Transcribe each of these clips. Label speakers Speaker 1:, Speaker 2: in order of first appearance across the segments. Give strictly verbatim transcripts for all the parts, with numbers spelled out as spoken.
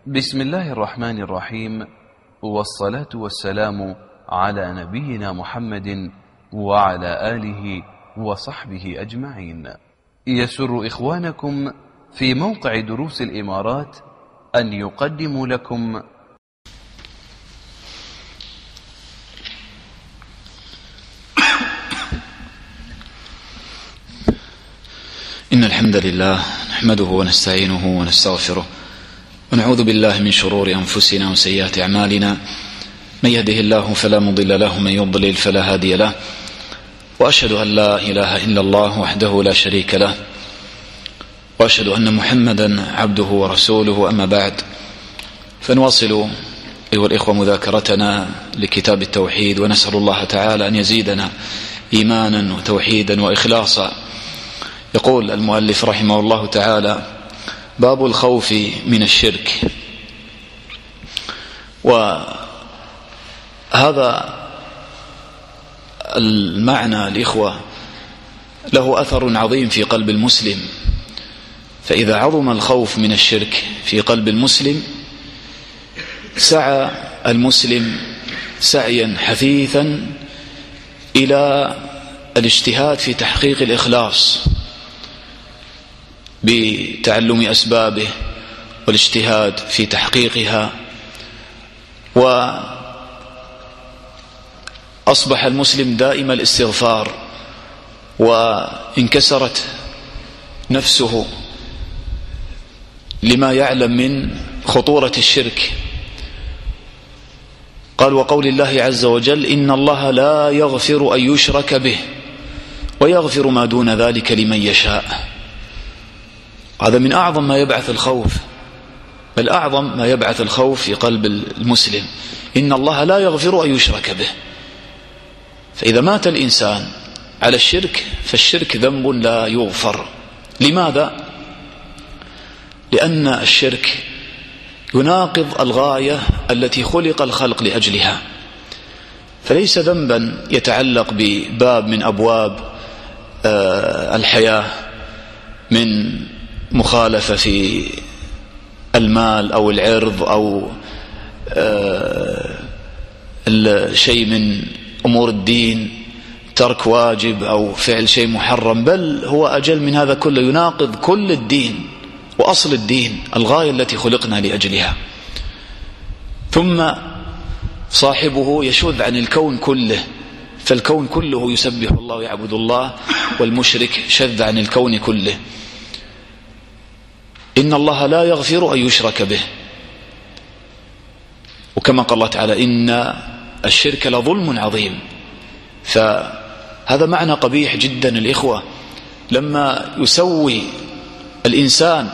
Speaker 1: بسم الله الرحمن الرحيم، والصلاة والسلام على نبينا محمد وعلى آله وصحبه أجمعين. يسر إخوانكم في موقع دروس الإمارات أن يقدموا لكم
Speaker 2: إن الحمد لله نحمده ونستعينه ونستغفره ونعوذ بالله من شرور أنفسنا وسيئات أعمالنا، من يهده الله فلا مضل له ومن يضلل فلا هادي له، وأشهد أن لا إله إلا الله وحده لا شريك له، وأشهد أن محمدا عبده ورسوله. أما بعد، فنواصل أيها الإخوة مذاكرتنا لكتاب التوحيد، ونسأل الله تعالى أن يزيدنا إيمانا وتوحيدا وإخلاصا. يقول المؤلف رحمه الله تعالى: باب الخوف من الشرك. وهذا المعنى الإخوة له أثر عظيم في قلب المسلم، فإذا عظم الخوف من الشرك في قلب المسلم سعى المسلم سعيا حثيثا إلى الاجتهاد في تحقيق الإخلاص بتعلم أسبابه والاجتهاد في تحقيقها. وأصبح المسلم دائم الاستغفار، وانكسرت نفسه لما يعلم من خطورة الشرك. قال: وقول الله عز وجل: إن الله لا يغفر أن يشرك به ويغفر ما دون ذلك لمن يشاء. هذا من أعظم ما يبعث الخوف، بل أعظم ما يبعث الخوف في قلب المسلم. إن الله لا يغفر أن يشرك به. فإذا مات الإنسان على الشرك فالشرك ذنب لا يغفر. لماذا؟ لأن الشرك يناقض الغاية التي خلق الخلق لأجلها، فليس ذنبا يتعلق بباب من أبواب الحياة من مخالفة في المال أو العرض أو شيء من أمور الدين، ترك واجب أو فعل شيء محرم، بل هو أجل من هذا كله، يناقض كل الدين وأصل الدين، الغاية التي خلقنا لأجلها. ثم صاحبه يشذ عن الكون كله، فالكون كله يسبح الله ويعبد الله، والمشرك شذ عن الكون كله. إن الله لا يغفر أن يشرك به، وكما قال الله تعالى: إن الشرك لظلم عظيم. فهذا معنى قبيح جدا الإخوة، لما يسوي الإنسان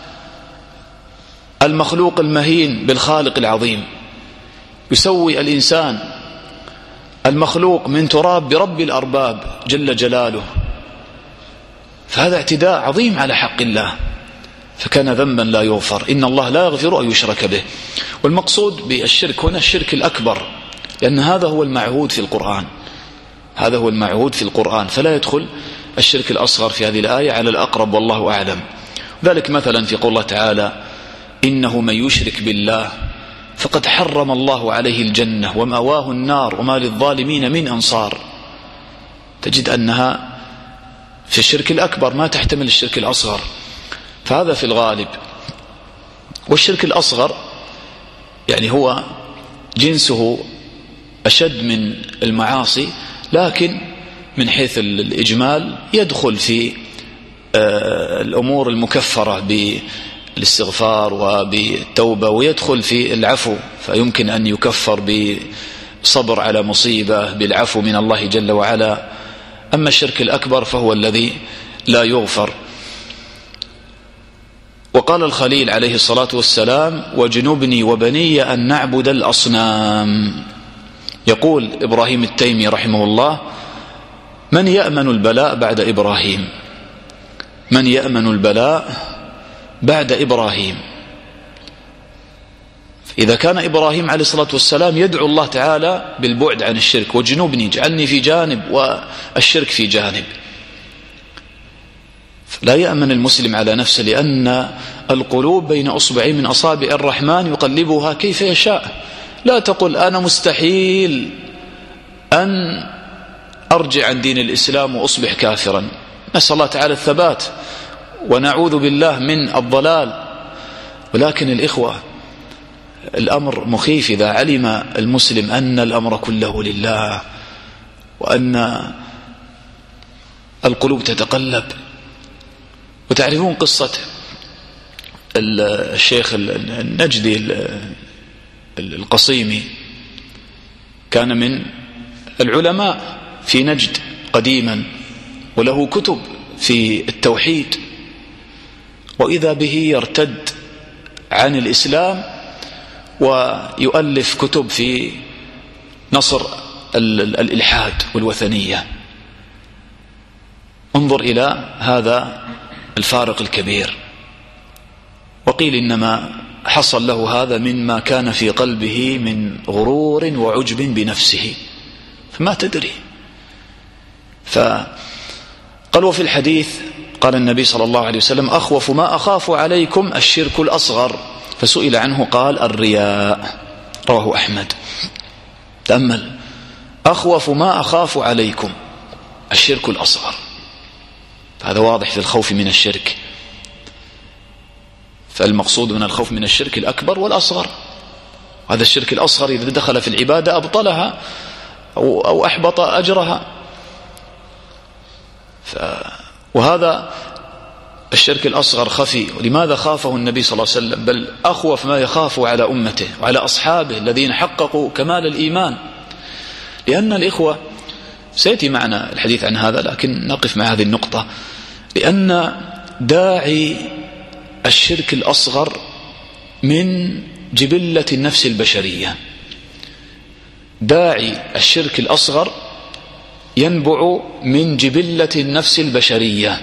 Speaker 2: المخلوق المهين بالخالق العظيم، يسوي الإنسان المخلوق من تراب برب الأرباب جل جلاله، فهذا اعتداء عظيم على حق الله، فكان ذنبا لا يغفر. إن الله لا يغفر أن يشرك به. والمقصود بالشرك هنا الشرك الأكبر، لأن هذا هو المعهود في القرآن، هذا هو المعهود في القرآن، فلا يدخل الشرك الأصغر في هذه الآية على الأقرب، والله أعلم. ذلك مثلا في قول الله تعالى: إنه من يشرك بالله فقد حرم الله عليه الجنة ومأواه النار وما للظالمين من أنصار. تجد أنها في الشرك الأكبر، ما تحتمل الشرك الأصغر، فهذا في الغالب. والشرك الأصغر يعني هو جنسه أشد من المعاصي، لكن من حيث الإجمال يدخل في الأمور المكفرة بالاستغفار وبالتوبة، ويدخل في العفو، فيمكن أن يكفر بصبر على مصيبة بالعفو من الله جل وعلا. أما الشرك الأكبر فهو الذي لا يغفر. وقال الخليل عليه الصلاة والسلام: واجنبني وبني أن نعبد الأصنام. يقول إبراهيم التيمي رحمه الله: من يأمن البلاء بعد إبراهيم؟ من يأمن البلاء بعد إبراهيم؟ إذا كان إبراهيم عليه الصلاة والسلام يدعو الله تعالى بالبعد عن الشرك: واجنبني، اجعلني في جانب والشرك في جانب، لا يأمن المسلم على نفسه، لأن القلوب بين أصبعين من أصابع الرحمن يقلبها كيف يشاء. لا تقل أنا مستحيل أن أرجع عن دين الإسلام وأصبح كافرا. نسأل الله تعالى الثبات ونعوذ بالله من الضلال. ولكن الإخوة الأمر مخيف إذا علم المسلم أن الأمر كله لله وأن القلوب تتقلب. وتعرفون قصة الشيخ النجدي القصيمي، كان من العلماء في نجد قديما وله كتب في التوحيد، وإذا به يرتد عن الإسلام ويؤلف كتب في نصر الإلحاد والوثنية. انظر إلى هذا الفارق الكبير. وقيل إنما حصل له هذا مما كان في قلبه من غرور وعجب بنفسه، فما تدري. فقال وفي الحديث قال النبي صلى الله عليه وسلم أخوف ما أخاف عليكم الشرك الأصغر، فسئل عنه قال الرياء، رواه أحمد. تأمل، أخوف ما أخاف عليكم الشرك الأصغر، هذا واضح في الخوف من الشرك. فالمقصود من الخوف من الشرك الأكبر والأصغر. هذا الشرك الأصغر إذا دخل في العبادة أبطلها أو أحبط أجرها. ف... وهذا الشرك الأصغر خفي. ولماذا خافه النبي صلى الله عليه وسلم؟ بل أخوف ما يخاف على أمته وعلى أصحابه الذين حققوا كمال الإيمان. لأن الإخوة سيأتي معنا الحديث عن هذا، لكن نقف مع هذه النقطة. لأن داعي الشرك الأصغر من جبلة النفس البشرية. داعي الشرك الأصغر ينبع من جبلة النفس البشرية.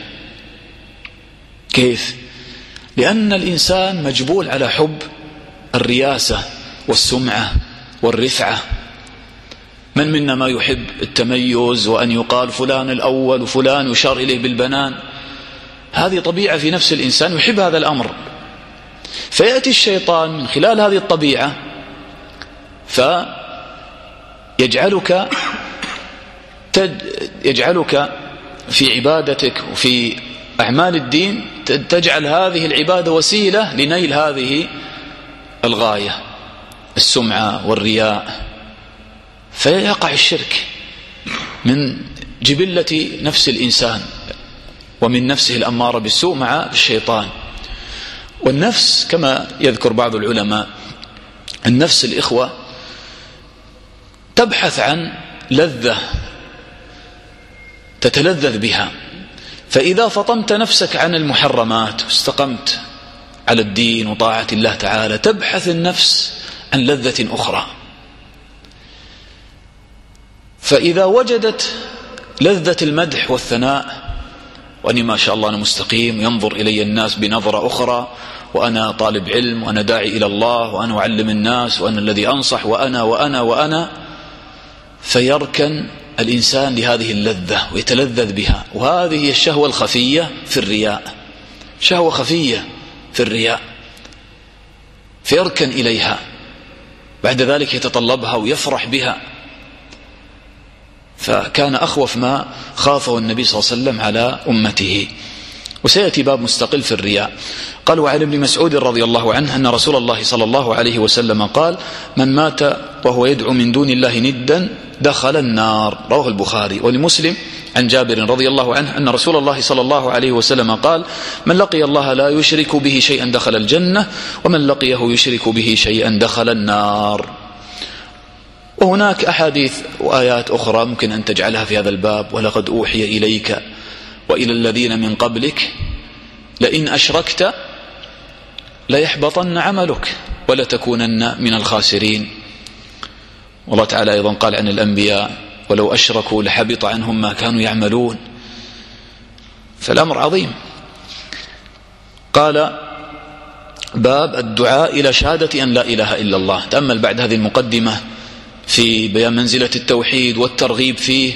Speaker 2: كيف؟ لأن الإنسان مجبول على حب الرياسة والسمعة والرفعة. من منا ما يحب التميز وأن يقال فلان الأول وفلان يشار إليه بالبنان؟ هذه طبيعة في نفس الإنسان، يحب هذا الأمر. فيأتي الشيطان من خلال هذه الطبيعة فيجعلك يجعلك في عبادتك وفي أعمال الدين تجعل هذه العبادة وسيلة لنيل هذه الغاية، السمعة والرياء. فيقع الشرك من جبلة نفس الإنسان ومن نفسه الأمارة بالسوء مع الشيطان. والنفس كما يذكر بعض العلماء، النفس الإخوة تبحث عن لذة تتلذذ بها. فإذا فطمت نفسك عن المحرمات واستقمت على الدين وطاعة الله تعالى، تبحث النفس عن لذة أخرى. فإذا وجدت لذة المدح والثناء، وأني ما شاء الله أنا مستقيم، ينظر إلي الناس بنظرة أخرى، وأنا طالب علم، وأنا داعي إلى الله، وأنا أعلم الناس، وأنا الذي أنصح، وأنا وأنا وأنا فيركن الإنسان لهذه اللذة ويتلذذ بها. وهذه هي الشهوة الخفية في الرياء، شهوة خفية في الرياء، فيركن إليها، بعد ذلك يتطلبها ويفرح بها. فكان أخوف ما خافه النبي صلى الله عليه وسلم على أمته. وسيأتي باب مستقل في الرياء. قال وعن ابن مسعود رضي الله عنه أن رسول الله صلى الله عليه وسلم قال من مات وهو يدعو من دون الله ندا دخل النار، رواه البخاري. ولمسلم عن جابر رضي الله عنه أن رسول الله صلى الله عليه وسلم قال من لقي الله لا يشرك به شيئا دخل الجنة، ومن لقيه يشرك به شيئا دخل النار. وهناك أحاديث وآيات أخرى ممكن أن تجعلها في هذا الباب. ولقد أوحي إليك وإلى الذين من قبلك لئن أشركت ليحبطن عملك ولتكونن من الخاسرين. والله تعالى أيضا قال عن الأنبياء ولو أشركوا لحبط عنهم ما كانوا يعملون. فالأمر عظيم. قال باب الدعاء إلى شهادة أن لا إله إلا الله. تأمل بعد هذه المقدمة في بيان منزلة التوحيد والترغيب فيه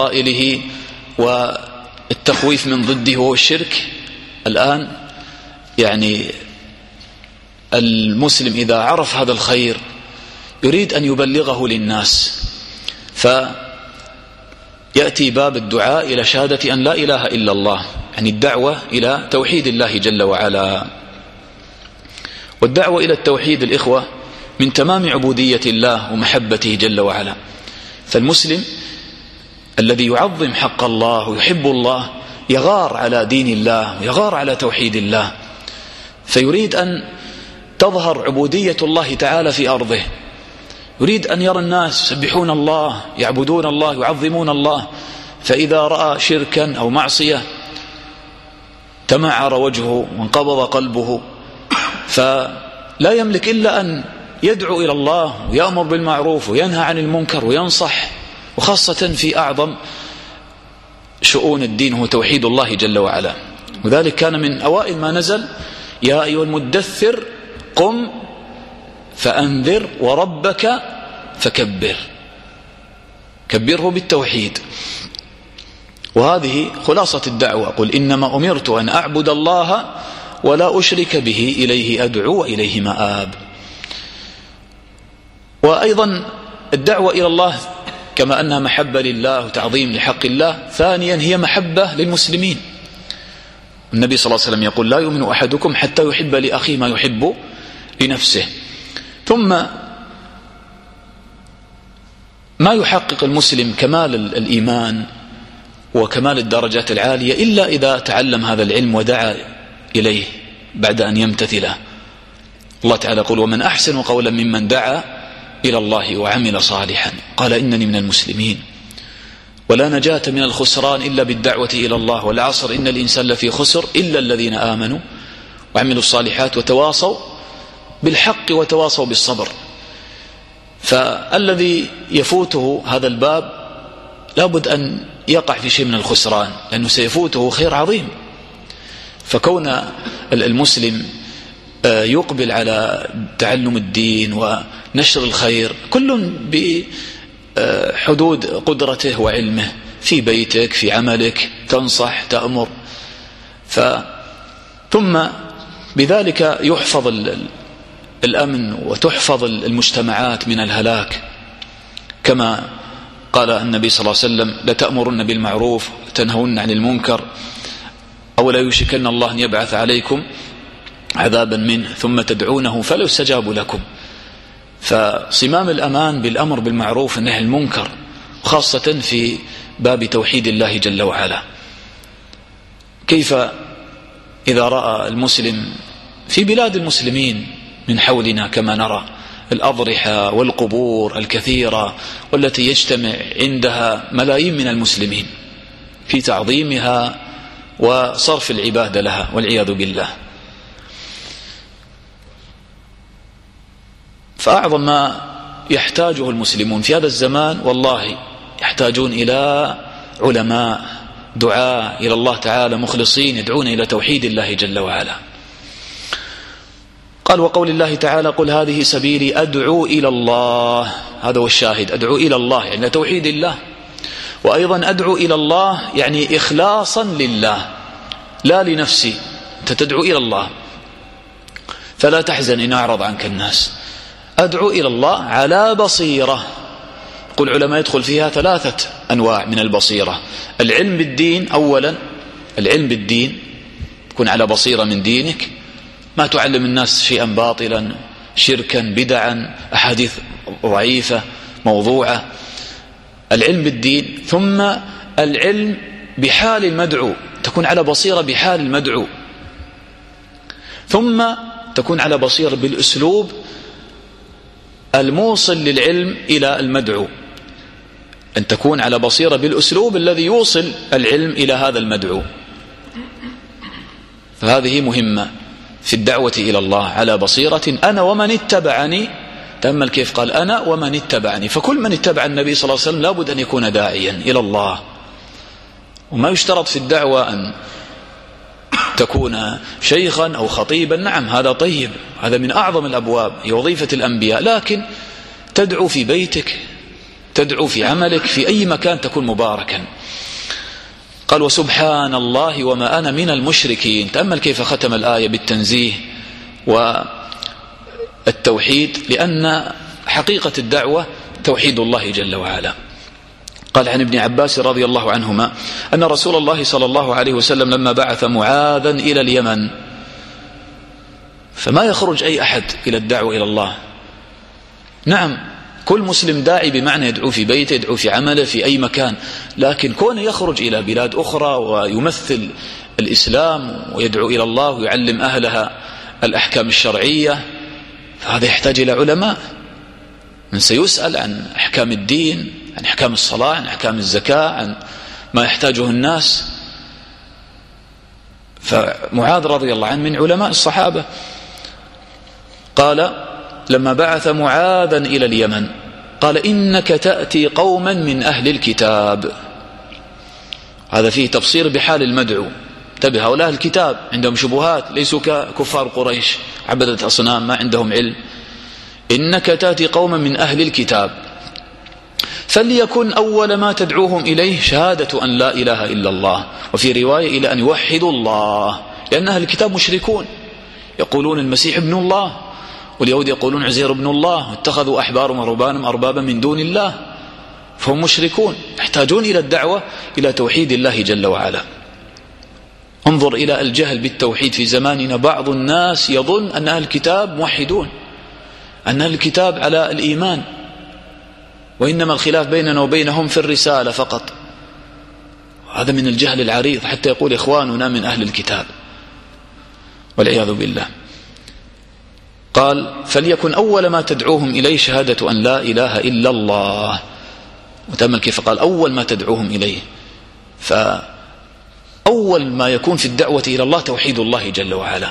Speaker 2: بفضائله والتخويف من ضده وهو الشرك. الآن يعني المسلم إذا عرف هذا الخير يريد أن يبلغه للناس، فيأتي باب الدعاء إلى شهادة أن لا إله إلا الله، يعني الدعوة إلى توحيد الله جل وعلا. والدعوة إلى التوحيد الإخوة من تمام عبودية الله ومحبته جل وعلا. فالمسلم الذي يعظم حق الله ويحب الله يغار على دين الله ويغار على توحيد الله، فيريد أن تظهر عبودية الله تعالى في أرضه، يريد أن يرى الناس يسبحون الله يعبدون الله يعظمون الله. فإذا رأى شركا أو معصية تمعر وجهه وانقبض قلبه، فلا يملك إلا أن يدعو إلى الله ويأمر بالمعروف وينهى عن المنكر وينصح، وخاصة في أعظم شؤون الدين هو توحيد الله جل وعلا. وذلك كان من أوائل ما نزل: يا أيها المدثر قم فأنذر وربك فكبر، كبره بالتوحيد. وهذه خلاصة الدعوة: قل إنما أمرت أن أعبد الله ولا أشرك به إليه أدعو وإليه مآب. وأيضا الدعوة إلى الله كما أنها محبة لله وتعظيم لحق الله، ثانيا هي محبة للمسلمين. النبي صلى الله عليه وسلم يقول: لا يؤمن أحدكم حتى يحب لأخيه ما يحب لنفسه. ثم ما يحقق المسلم كمال الإيمان وكمال الدرجات العالية إلا إذا تعلم هذا العلم ودعا إليه بعد أن يمتثله. الله تعالى يقول: ومن أحسن قولا ممن دعا إلى الله وعمل صالحا قال إنني من المسلمين. ولا نجاة من الخسران إلا بالدعوة إلى الله، والعصر إن الإنسان لفي خسر إلا الذين آمنوا وعملوا الصالحات وتواصوا بالحق وتواصوا بالصبر. فالذي يفوته هذا الباب لابد أن يقع في شيء من الخسران، لأنه سيفوته خير عظيم. فكون المسلم يقبل على تعلم الدين ونشر الخير كل بحدود قدرته وعلمه، في بيتك في عملك تنصح تأمر، ف ثم بذلك يحفظ الأمن وتحفظ المجتمعات من الهلاك، كما قال النبي صلى الله عليه وسلم: لتأمرن بالمعروف تنهون عن المنكر أو لا يوشكن الله أن يبعث عليكم عذابا منه ثم تدعونه فلا يستجاب لكم. فصمام الأمان بالأمر بالمعروف والنهي عن المنكر، خاصة في باب توحيد الله جل وعلا. كيف إذا رأى المسلم في بلاد المسلمين من حولنا كما نرى الأضرحة والقبور الكثيرة والتي يجتمع عندها ملايين من المسلمين في تعظيمها وصرف العبادة لها والعياذ بالله. فأعظم ما يحتاجه المسلمون في هذا الزمان والله يحتاجون إلى علماء دعاء إلى الله تعالى مخلصين يدعون إلى توحيد الله جل وعلا. قال: وقول الله تعالى: قل هذه سبيلي أدعو إلى الله. هذا هو الشاهد، أدعو إلى الله يعني توحيد الله. وأيضا أدعو إلى الله يعني إخلاصا لله لا لنفسي، أنت تدعو إلى الله فلا تحزن إن أعرض عنك الناس. أدعو إلى الله على بصيرة. يقول علماء يدخل فيها ثلاثة أنواع من البصيرة: العلم بالدين أولا، العلم بالدين تكون على بصيرة من دينك، ما تعلم الناس شيئا باطلا شركا بدعا أحاديث ضعيفة موضوعة. العلم بالدين. ثم العلم بحال المدعو، تكون على بصيرة بحال المدعو. ثم تكون على بصيرة بالأسلوب الموصل للعلم إلى المدعو، أن تكون على بصيرة بالأسلوب الذي يوصل العلم إلى هذا المدعو. فهذه مهمة في الدعوة إلى الله، على بصيرة أنا ومن اتبعني. تأمل كيف قال: أنا ومن اتبعني. فكل من اتبع النبي صلى الله عليه وسلم لابد أن يكون داعيا إلى الله. وما يشترط في الدعوة أن تكون شيخا أو خطيبا، نعم هذا طيب، هذا من أعظم الأبواب، هي وظيفة الأنبياء، لكن تدعو في بيتك، تدعو في عملك، في أي مكان تكون مباركا. قال وسبحان الله وما أنا من المشركين. تأمل كيف ختم الآية بالتنزيه والتوحيد، لأن حقيقة الدعوة توحيد الله جل وعلا. قال عن ابن عباس رضي الله عنهما أن رسول الله صلى الله عليه وسلم لما بعث معاذا إلى اليمن، فما يخرج أي أحد إلى الدعوة إلى الله. نعم كل مسلم داعي بمعنى يدعو في بيته، يدعو في عمله، في أي مكان، لكن كونه يخرج إلى بلاد أخرى ويمثل الإسلام ويدعو إلى الله ويعلم أهلها الأحكام الشرعية، فهذا يحتاج إلى علماء. من سيسأل عن أحكام الدين، عن أحكام الصلاة، عن أحكام الزكاة، عن ما يحتاجه الناس. فمعاذ رضي الله عنه من علماء الصحابة. قال لما بعث معاذا إلى اليمن قال إنك تأتي قوما من أهل الكتاب. هذا فيه تفسير بحال المدعو. انتبه، هؤلاء الكتاب عندهم شبهات، ليسوا ككفار قريش عبدة أصنام ما عندهم علم. إنك تأتي قوما من أهل الكتاب فليكن أول ما تدعوهم إليه شهادة أن لا إله إلا الله، وفي رواية إلى أن يوحدوا الله، لأن أهل الكتاب مشركون، يقولون المسيح ابن الله، واليهود يقولون عزير ابن الله، واتخذوا أحبارهم ورهبانهم أربابا من دون الله، فهم مشركون يحتاجون إلى الدعوة إلى توحيد الله جل وعلا. انظر إلى الجهل بالتوحيد في زماننا. بعض الناس يظن أن أهل الكتاب موحدون، أن أهل الكتاب على الإيمان، وإنما الخلاف بيننا وبينهم في الرسالة فقط. هذا من الجهل العريض، حتى يقول إخواننا من أهل الكتاب والعياذ بالله. قال فليكن أول ما تدعوهم إليه شهادة أن لا إله إلا الله. وتأمل كيف قال أول ما تدعوهم إليه، فأول ما يكون في الدعوة إلى الله توحيد الله جل وعلا.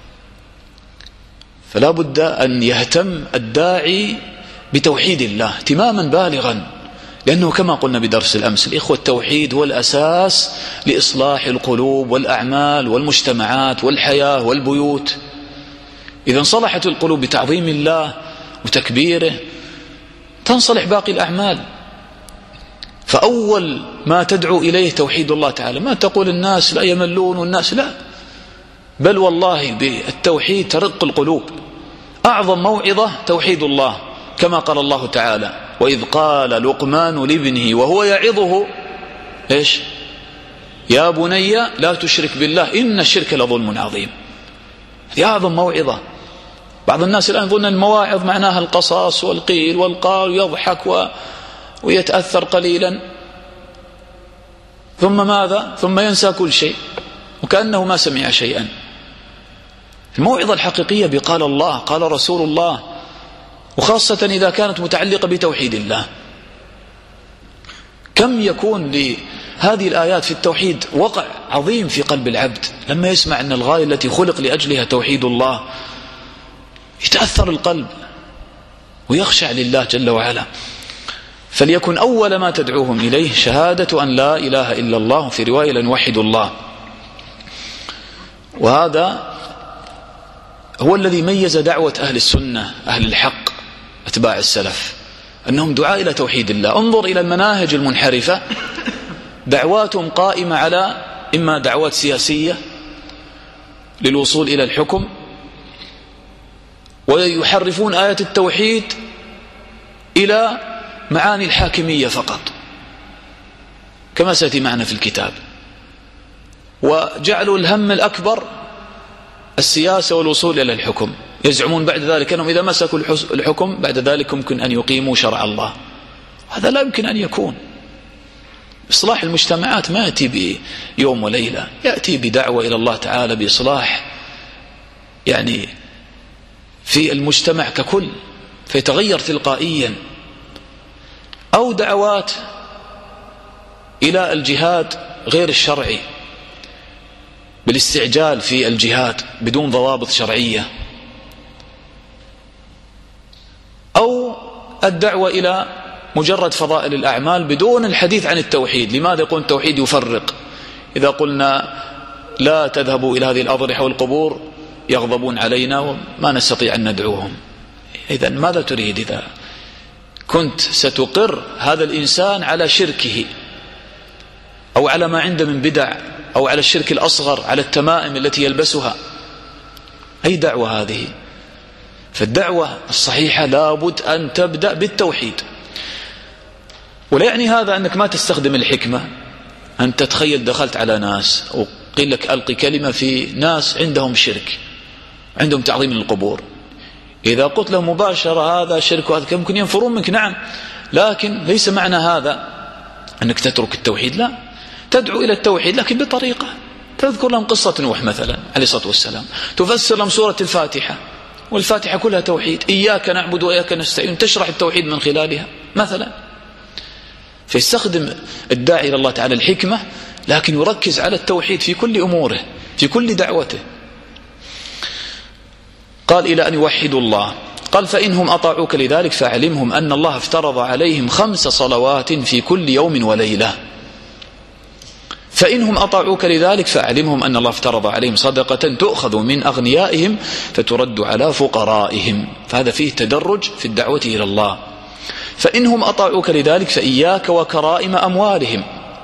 Speaker 2: فلا بد أن يهتم الداعي بتوحيد الله اهتماما بالغا، لأنه كما قلنا بدرس الأمس الإخوة التوحيد هو الأساس لإصلاح القلوب والأعمال والمجتمعات والحياة والبيوت. إذا انصلحت القلوب بتعظيم الله وتكبيره تنصلح باقي الأعمال. فأول ما تدعو إليه توحيد الله تعالى. ما تقول الناس لا يملون والناس لا، بل والله بالتوحيد ترق القلوب. أعظم موعظة توحيد الله، كما قال الله تعالى وإذ قال لقمان لابنه وهو يعظه إيش؟ يا بني لا تشرك بالله إن الشرك لظلم عظيم. هذه أعظم موعظة. بعض الناس الآن يظن المواعظ معناها القصاص والقيل والقال ويضحك و... ويتأثر قليلا، ثم ماذا؟ ثم ينسى كل شيء وكأنه ما سمع شيئا. الموعظة الحقيقية بقال الله قال رسول الله، وخاصة إذا كانت متعلقة بتوحيد الله. كم يكون لهذه الآيات في التوحيد وقع عظيم في قلب العبد لما يسمع أن الغاية التي خلق لأجلها توحيد الله، يتأثر القلب ويخشع لله جل وعلا. فليكن أول ما تدعوهم إليه شهادة أن لا إله إلا الله، في رواية لن يوحدوا الله. وهذا هو الذي ميز دعوة أهل السنة أهل الحق أتباع السلف، أنهم دعاء إلى توحيد الله. انظر إلى المناهج المنحرفة، دعواتهم قائمة على إما دعوات سياسية للوصول إلى الحكم، ويحرفون آية التوحيد إلى معاني الحاكمية فقط كما سيأتي معنا في الكتاب، وجعلوا الهم الأكبر السياسة والوصول إلى الحكم. يزعمون بعد ذلك أنهم إذا مسكوا الحكم بعد ذلك يمكن أن يقيموا شرع الله. هذا لا يمكن أن يكون. إصلاح المجتمعات ما يأتي بيوم وليلة، يأتي بدعوة إلى الله تعالى بإصلاح يعني في المجتمع ككل فيتغير تلقائيا، أو دعوات إلى الجهاد غير الشرعي بالاستعجال في الجهاد بدون ضوابط شرعية، أو الدعوة إلى مجرد فضائل الأعمال بدون الحديث عن التوحيد. لماذا يقول التوحيد يفرق؟ إذا قلنا لا تذهبوا إلى هذه الأضرحة والقبور يغضبون علينا وما نستطيع أن ندعوهم. إذن ماذا تريد؟ إذا كنت ستقر هذا الإنسان على شركه أو على ما عنده من بدع، أو على الشرك الأصغر، على التمائم التي يلبسها. أي دعوة هذه؟ فالدعوة الصحيحة لابد أن تبدأ بالتوحيد. ولا يعني هذا أنك ما تستخدم الحكمة. أنت تخيل دخلت على ناس وقيل لك ألقي كلمة في ناس عندهم شرك، عندهم تعظيم للقبور، إذا قلت لهم مباشرة هذا شرك وهذا ممكن ينفرون منك، نعم، لكن ليس معنى هذا أنك تترك التوحيد، لا، تدعو إلى التوحيد لكن بطريقة. تذكر لهم قصة نوح مثلا عليه الصلاة والسلام، تفسر لهم سورة الفاتحة، والفاتحة كلها توحيد، إياك نعبد وإياك نستعين، تشرح التوحيد من خلالها مثلا. فيستخدم الداعي إلى الله تعالى الحكمة، لكن يركز على التوحيد في كل أموره، في كل دعوته. قال إلى أن يوحدوا الله. قال فإنهم أطاعوك لذلك فاعلمهم أن الله افترض عليهم خمس صلوات في كل يوم وليلة. فإنهم أطاعوك لذلك فاعلمهم أن الله افترض عليهم صدقة تؤخذ من أغنيائهم فترد على فقرائهم. فهذا فيه تدرج في الدعوة إلى الله. فإنهم أطاعوك لذلك فإياك وكرائم أموالهم،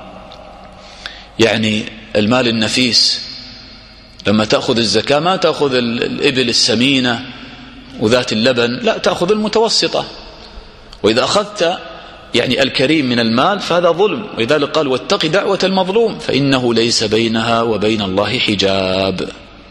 Speaker 2: يعني المال النفيس لما تأخذ الزكاة ما تأخذ الإبل السمينة وذات اللبن، لا، تأخذ المتوسطة. وإذا أخذت يعني الكريم من المال فهذا ظلم، ولذلك قال واتق دعوة المظلوم فإنه ليس بينها وبين الله حجاب،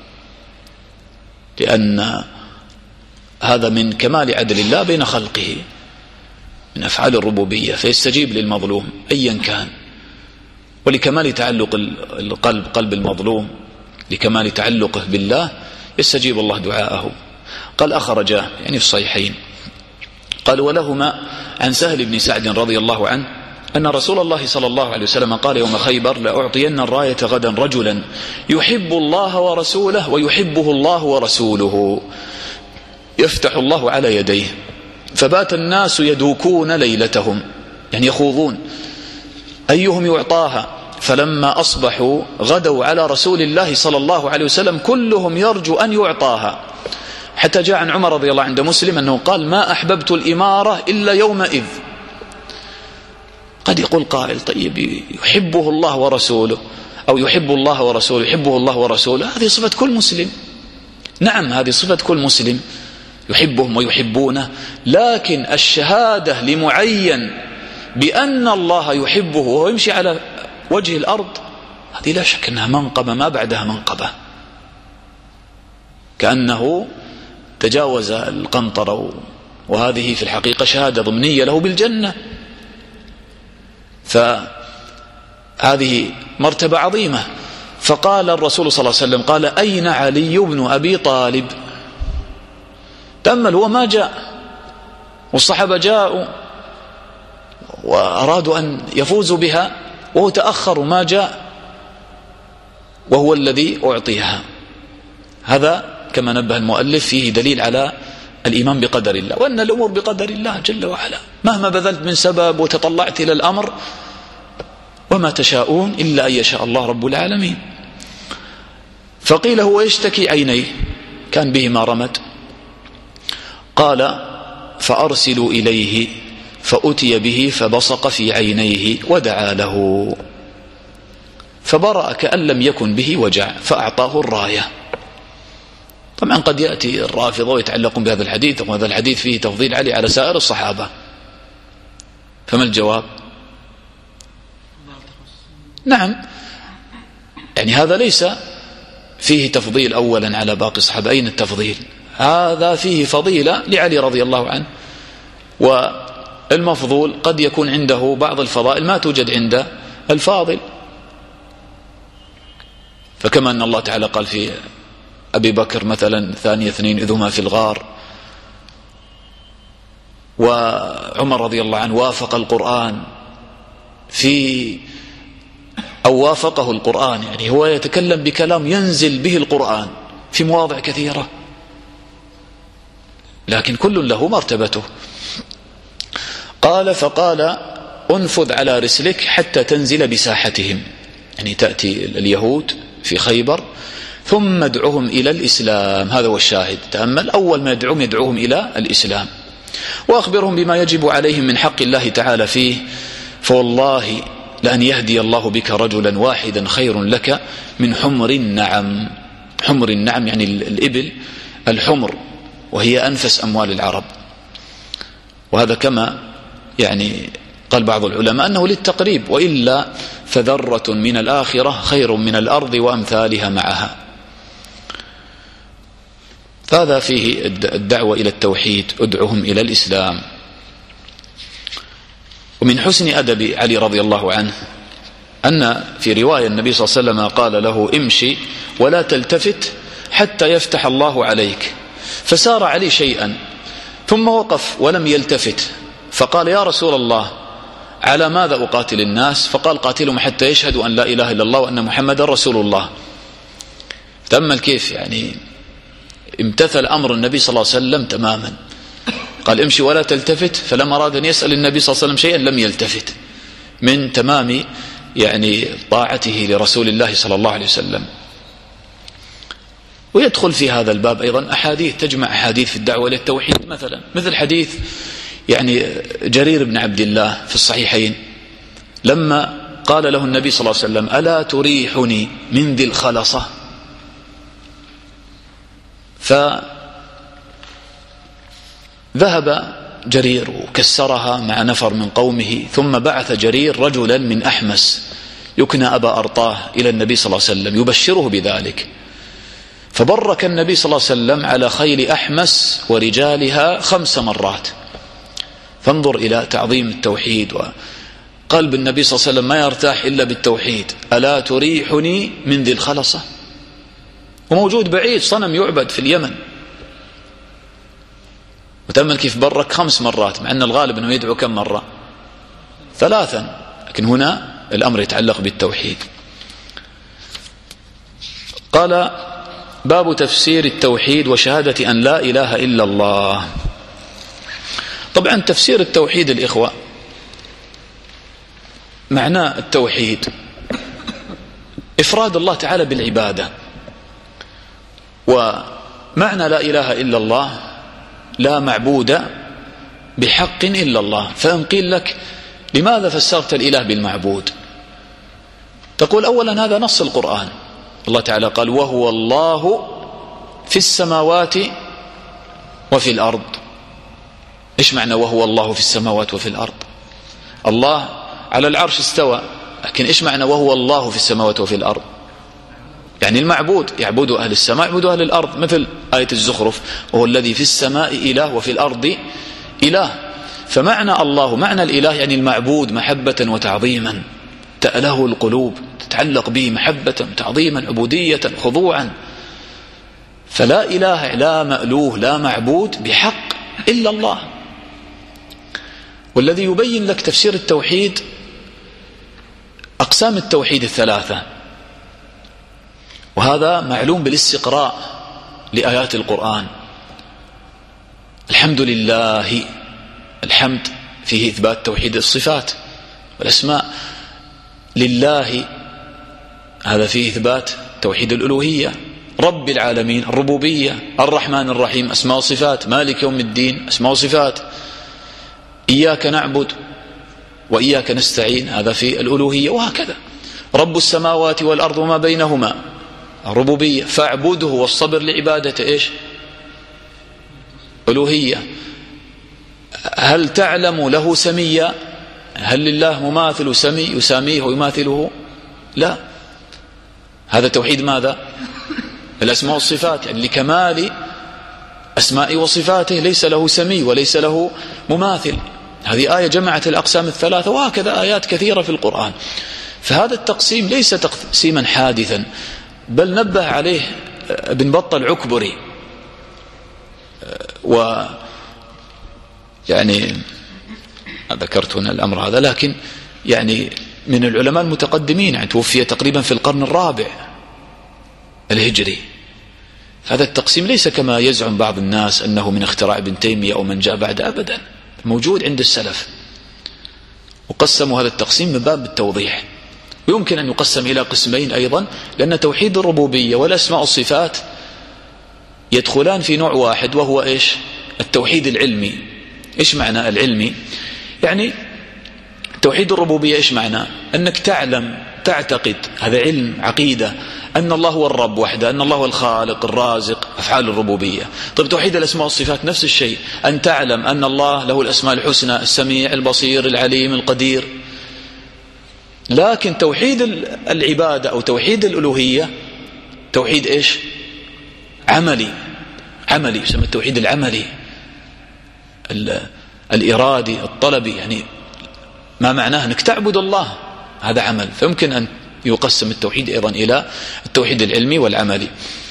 Speaker 2: لأن هذا من كمال عدل الله بين خلقه، من أفعال الربوبية، فيستجيب للمظلوم أيا كان. ولكمال تعلق القلب قلب المظلوم، لكمال تعلقه بالله يستجيب الله دعاءه. قال أخرجاه يعني في الصحيحين. قال ولهما عن سهل بن سعد رضي الله عنه أن رسول الله صلى الله عليه وسلم قال يوم خيبر لأعطين الراية غدا رجلا يحب الله ورسوله ويحبه الله ورسوله يفتح الله على يديه. فبات الناس يدوكون ليلتهم، يعني يخوضون أيهم يعطاها. فلما أصبحوا غدوا على رسول الله صلى الله عليه وسلم كلهم يرجو أن يعطاها، حتى جاء عن عمر رضي الله عنه مسلم أنه قال ما أحببت الإمارة إلا يومئذ. قد يقول قائل طيب يحبه الله ورسوله، أو يحب الله ورسوله، يحبه الله ورسوله، هذه صفة كل مسلم. نعم هذه صفة كل مسلم، يحبهم ويحبونه، لكن الشهادة لمعين بأن الله يحبه وهو يمشي على وجه الأرض، هذه لا شك أنها منقبة ما بعدها منقبة، كأنه تجاوز القنطرة، وهذه في الحقيقة شهادة ضمنية له بالجنة. فهذه مرتبة عظيمة. فقال الرسول صلى الله عليه وسلم قال أين علي بن أبي طالب؟ تأمل، هو ما جاء والصحابة جاءوا وأرادوا أن يفوزوا بها وهو تأخر ما جاء، وهو الذي أعطيها. هذا كما نبه المؤلف فيه دليل على الإيمان بقدر الله، وأن الأمور بقدر الله جل وعلا، مهما بذلت من سبب وتطلعت إلى الأمر، وما تشاءون إلا أن يشاء الله رب العالمين. فقيل هو يشتكي عينيه، كان بهما رمد. قال فأرسلوا إليه فأتي به فبصق في عينيه ودعا له فبرأ كأن لم يكن به وجع فأعطاه الراية. طبعا قد يأتي الرافضة ويتعلقون بهذا الحديث، وهذا الحديث فيه تفضيل علي على سائر الصحابة، فما الجواب؟ نعم، يعني هذا ليس فيه تفضيل أولا على باقي الصحابة. أين التفضيل؟ هذا فيه فضيلة لعلي رضي الله عنه، والمفضول قد يكون عنده بعض الفضائل ما توجد عند الفاضل. فكما أن الله تعالى قال في أبي بكر مثلا ثاني اثنين إذ هما في الغار، وعمر رضي الله عنه وافق القرآن في أو وافقه القرآن، يعني هو يتكلم بكلام ينزل به القرآن في مواضع كثيرة، لكن كل له مرتبته. قال فقال انفذ على رسلك حتى تنزل بساحتهم، يعني تأتي اليهود في خيبر ثم ادعوهم إلى الإسلام. هذا هو الشاهد. تأمل، أول ما يدعوهم يدعوهم إلى الإسلام، وأخبرهم بما يجب عليهم من حق الله تعالى فيه، فوالله لأن يهدي الله بك رجلا واحدا خير لك من حمر النعم. حمر النعم يعني الإبل الحمر، وهي أنفس أموال العرب. وهذا كما يعني قال بعض العلماء أنه للتقريب، وإلا فذرة من الآخرة خير من الأرض وأمثالها معها. فهذا فيه الدعوة إلى التوحيد، ادعهم إلى الإسلام. ومن حسن أدب علي رضي الله عنه أن في رواية النبي صلى الله عليه وسلم قال له: امشي ولا تلتفت حتى يفتح الله عليك. فسار علي شيئا ثم وقف ولم يلتفت، فقال: يا رسول الله، على ماذا أقاتل الناس؟ فقال: قاتلهم حتى يشهدوا أن لا إله إلا الله وأن محمدا رسول الله. تأمل كيف يعني امتثل أمر النبي صلى الله عليه وسلم تماما. قال: امشي ولا تلتفت، فلما أراد أن يسأل النبي صلى الله عليه وسلم شيئا لم يلتفت، من تمام يعني طاعته لرسول الله صلى الله عليه وسلم. ويدخل في هذا الباب أيضا أحاديث تجمع أحاديث في الدعوة إلى التوحيد، مثلا مثل حديث يعني جرير بن عبد الله في الصحيحين لما قال له النبي صلى الله عليه وسلم: ألا تريحني من ذي الخلصة؟ فذهب جرير وكسرها مع نفر من قومه، ثم بعث جرير رجلا من أحمس يكنى أبا أرطاه إلى النبي صلى الله عليه وسلم يبشره بذلك. فبرك النبي صلى الله عليه وسلم على خيل أحمس ورجالها خمس مرات. فانظر إلى تعظيم التوحيد، وقلب النبي صلى الله عليه وسلم ما يرتاح إلا بالتوحيد. ألا تريحني من ذي الخلصة؟ وموجود بعيد صنم يعبد في اليمن، وتأمل كيف برك خمس مرات، مع أن الغالب أنه يدعو كم مرة؟ ثلاثا، لكن هنا الأمر يتعلق بالتوحيد. قال: باب تفسير التوحيد وشهادة أن لا إله إلا الله. طبعا تفسير التوحيد الإخوة معناه التوحيد إفراد الله تعالى بالعبادة، ومعنى لا إله إلا الله لا معبود بحق إلا الله. فإن قيل لك لماذا فسرت الإله بالمعبود؟ تقول: أولا هذا نص القرآن، الله تعالى قال: وهو الله في السماوات وفي الأرض. إيش معنى وهو الله في السماوات وفي الأرض؟ الله على العرش استوى، لكن إيش معنى وهو الله في السماوات وفي الأرض؟ يعني المعبود يعبد أهل السماء يعبد أهل الأرض، مثل آية الزخرف: وهو الذي في السماء إله وفي الأرض إله. فمعنى الله معنى الإله يعني المعبود محبة وتعظيما، تأله القلوب، تتعلق به محبة تعظيما عبودية خضوعا. فلا إله لا مألوه لا معبود بحق إلا الله. والذي يبين لك تفسير التوحيد أقسام التوحيد الثلاثة، وهذا معلوم بالاستقراء لآيات القرآن. الحمد لله، الحمد فيه إثبات توحيد الصفات والأسماء. لله هذا فيه إثبات توحيد الألوهية. رب العالمين الربوبية. الرحمن الرحيم أسماء وصفات. مالك يوم الدين أسماء وصفات. إياك نعبد وإياك نستعين هذا في الألوهية. وهكذا رب السماوات والأرض وما بينهما الربوبية. فاعبده والصبر لعبادته إيش؟ ألوهية. هل تعلم له سميا؟ هل لله مماثل سمي يساميه ويماثله؟ لا. هذا توحيد ماذا؟ الأسماء والصفات، يعني لكمال أسماء وصفاته ليس له سمي وليس له مماثل. هذه آية جمعت الأقسام الثلاثة، وهكذا آيات كثيرة في القرآن. فهذا التقسيم ليس تقسيما حادثا، بل نبه عليه ابن بطة العكبري، و يعني ذكرت هنا الأمر هذا، لكن يعني من العلماء المتقدمين، يعني توفي تقريبا في القرن الرابع الهجري. هذا التقسيم ليس كما يزعم بعض الناس أنه من اختراع ابن تيمية أو من جاء بعد، أبدا، موجود عند السلف. وقسموا هذا التقسيم من باب التوضيح. ويمكن أن يقسم إلى قسمين أيضا، لأن توحيد الربوبية والأسماء والصفات يدخلان في نوع واحد، وهو إيش؟ التوحيد العلمي. إيش معنى العلمي؟ يعني توحيد الربوبية إيش معناه؟ أنك تعلم تعتقد، هذا علم عقيدة، أن الله هو الرب وحده، أن الله هو الخالق الرازق، أفعال الربوبية. طيب توحيد الأسماء والصفات نفس الشيء، أن تعلم أن الله له الأسماء الحسنى، السميع البصير العليم القدير. لكن توحيد العبادة أو توحيد الألوهية توحيد إيش؟ عملي، عملي يسمى التوحيد العملي الإرادي الطلبي. يعني ما معناه أنك تعبد الله، هذا عمل. فيمكن أن يقسم التوحيد أيضا إلى التوحيد العلمي والعملي.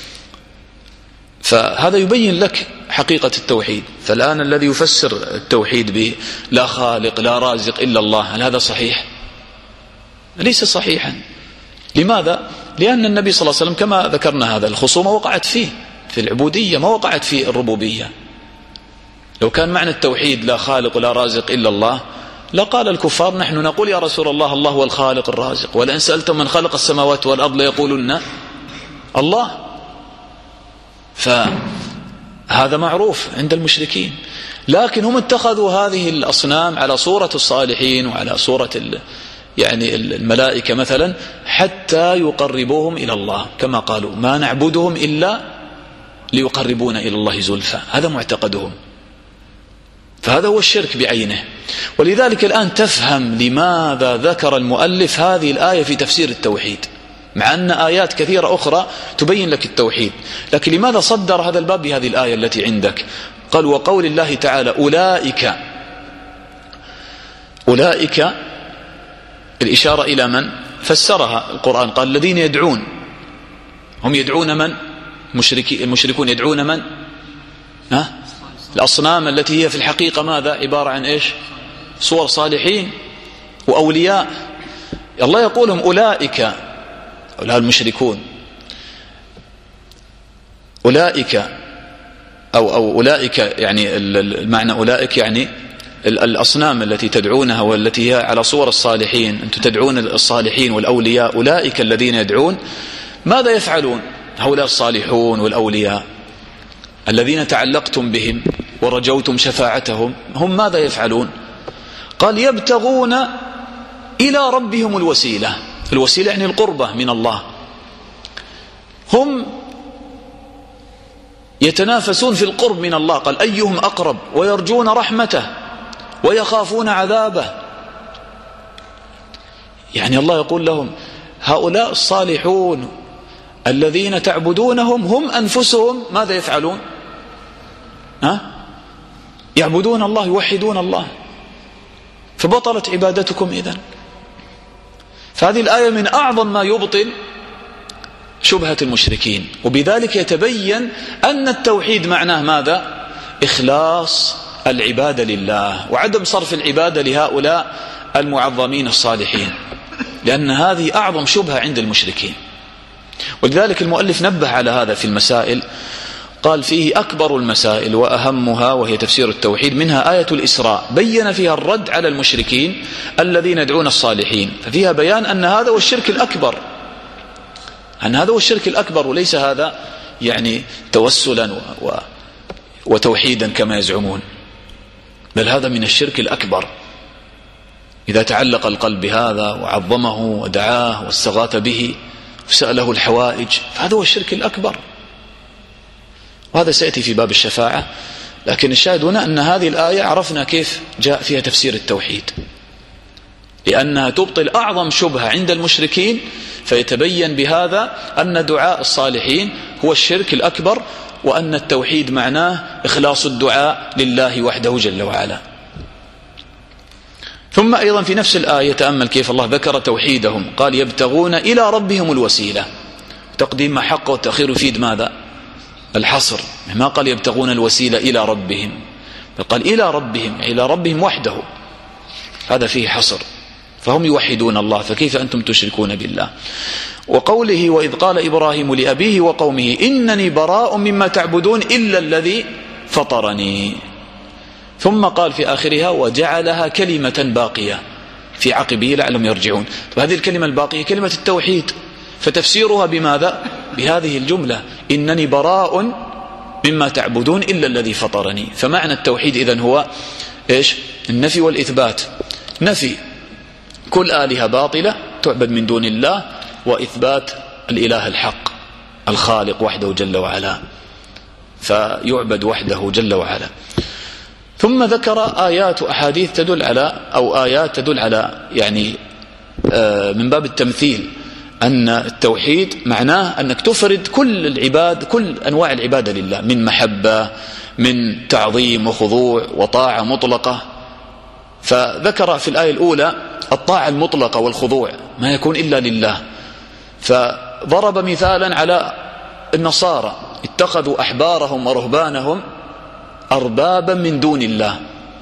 Speaker 2: فهذا يبين لك حقيقة التوحيد. فالآن الذي يفسر التوحيد ب لا خالق لا رازق إلا الله، هل هذا صحيح؟ ليس صحيحا. لماذا؟ لأن النبي صلى الله عليه وسلم كما ذكرنا هذا الخصومة وقعت فيه في العبودية، ما وقعت في الربوبية. لو كان معنى التوحيد لا خالق ولا رازق إلا الله لقال الكفار نحن نقول يا رسول الله الله هو الخالق الرازق، ولئن سألتم من خلق السماوات والأرض ليقولن الله. فهذا معروف عند المشركين. لكن هم اتخذوا هذه الأصنام على صورة الصالحين وعلى صورة يعني الملائكة مثلا حتى يقربوهم إلى الله، كما قالوا ما نعبدهم إلا ليقربونا إلى الله زلفى. هذا معتقدهم، فهذا هو الشرك بعينه. ولذلك الآن تفهم لماذا ذكر المؤلف هذه الآية في تفسير التوحيد، مع أن آيات كثيرة أخرى تبين لك التوحيد. لكن لماذا صدر هذا الباب بهذه الآية التي عندك؟ قال وقول الله تعالى أولئك، أولئك الإشارة إلى من؟ فسرها القرآن قال الذين يدعون، هم يدعون من؟ مشركي المشركون يدعون من؟ ها؟ الأصنام التي هي في الحقيقة ماذا؟ عبارة عن إيش؟ صور صالحين وأولياء. الله يقولهم أولئك، أولئك المشركون، أولئك أو, أو أولئك يعني المعنى أولئك يعني الأصنام التي تدعونها والتي هي على صور الصالحين، أنتم تدعون الصالحين والأولياء، أولئك الذين يدعون ماذا يفعلون؟ هؤلاء الصالحون والأولياء الذين تعلقتم بهم ورجوتم شفاعتهم هم ماذا يفعلون؟ قال يبتغون إلى ربهم الوسيلة. الوسيلة يعني القربة من الله. هم يتنافسون في القرب من الله، قال أيهم أقرب، ويرجون رحمته ويخافون عذابه. يعني الله يقول لهم هؤلاء الصالحون الذين تعبدونهم هم أنفسهم ماذا يفعلون؟ ها؟ يعبدون الله يوحدون الله، فبطلت عبادتكم إذن. فهذه الآية من أعظم ما يبطل شبهة المشركين. وبذلك يتبين أن التوحيد معناه ماذا؟ إخلاص العبادة لله وعدم صرف العبادة لهؤلاء المعظمين الصالحين، لأن هذه أعظم شبهة عند المشركين. ولذلك المؤلف نبه على هذا في المسائل، قال فيه أكبر المسائل وأهمها وهي تفسير التوحيد، منها آية الإسراء بين فيها الرد على المشركين الذين يدعون الصالحين، ففيها بيان أن هذا هو الشرك الأكبر، أن هذا هو الشرك الأكبر، وليس هذا يعني توسلا و... و... وتوحيدا كما يزعمون، بل هذا من الشرك الأكبر. إذا تعلق القلب بهذا وعظمه ودعاه واستغاث به وسأله الحوائج فهذا هو الشرك الأكبر، وهذا سيأتي في باب الشفاعة. لكن الشاهد هنا أن هذه الآية عرفنا كيف جاء فيها تفسير التوحيد، لأنها تبطل أعظم شبهة عند المشركين، فيتبين بهذا أن دعاء الصالحين هو الشرك الأكبر، وأن التوحيد معناه إخلاص الدعاء لله وحده جل وعلا. ثم أيضا في نفس الآية تأمل كيف الله ذكر توحيدهم، قال يبتغون إلى ربهم الوسيلة، تقديم ما حقه والتأخير يفيد ماذا؟ الحصر، ما قال يبتغون الوسيلة إلى ربهم، بل قال إلى ربهم، إلى ربهم وحده، هذا فيه حصر، فهم يوحدون الله، فكيف أنتم تشركون بالله؟ وقوله وإذ قال إبراهيم لأبيه وقومه إنني براء مما تعبدون إلا الذي فطرني، ثم قال في آخرها وجعلها كلمة باقية في عقبه لعلهم يرجعون. وهذه الكلمة الباقية كلمة التوحيد، فتفسيرها بماذا؟ بهذه الجملة إنني براء مما تعبدون إلا الذي فطرني. فمعنى التوحيد إذن هو إيش؟ النفي والإثبات. نفي كل آلهة باطلة تعبد من دون الله، وإثبات الإله الحق الخالق وحده جل وعلا، فيعبد وحده جل وعلا. ثم ذكر آيات وأحاديث تدل على أو آيات تدل على يعني من باب التمثيل أن التوحيد معناه أنك تفرد كل العباد، كل أنواع العبادة لله، من محبة، من تعظيم وخضوع وطاعة مطلقة. فذكر في الآية الأولى الطاعة المطلقة والخضوع ما يكون إلا لله، فضرب مثالا على النصارى اتخذوا أحبارهم ورهبانهم أربابا من دون الله،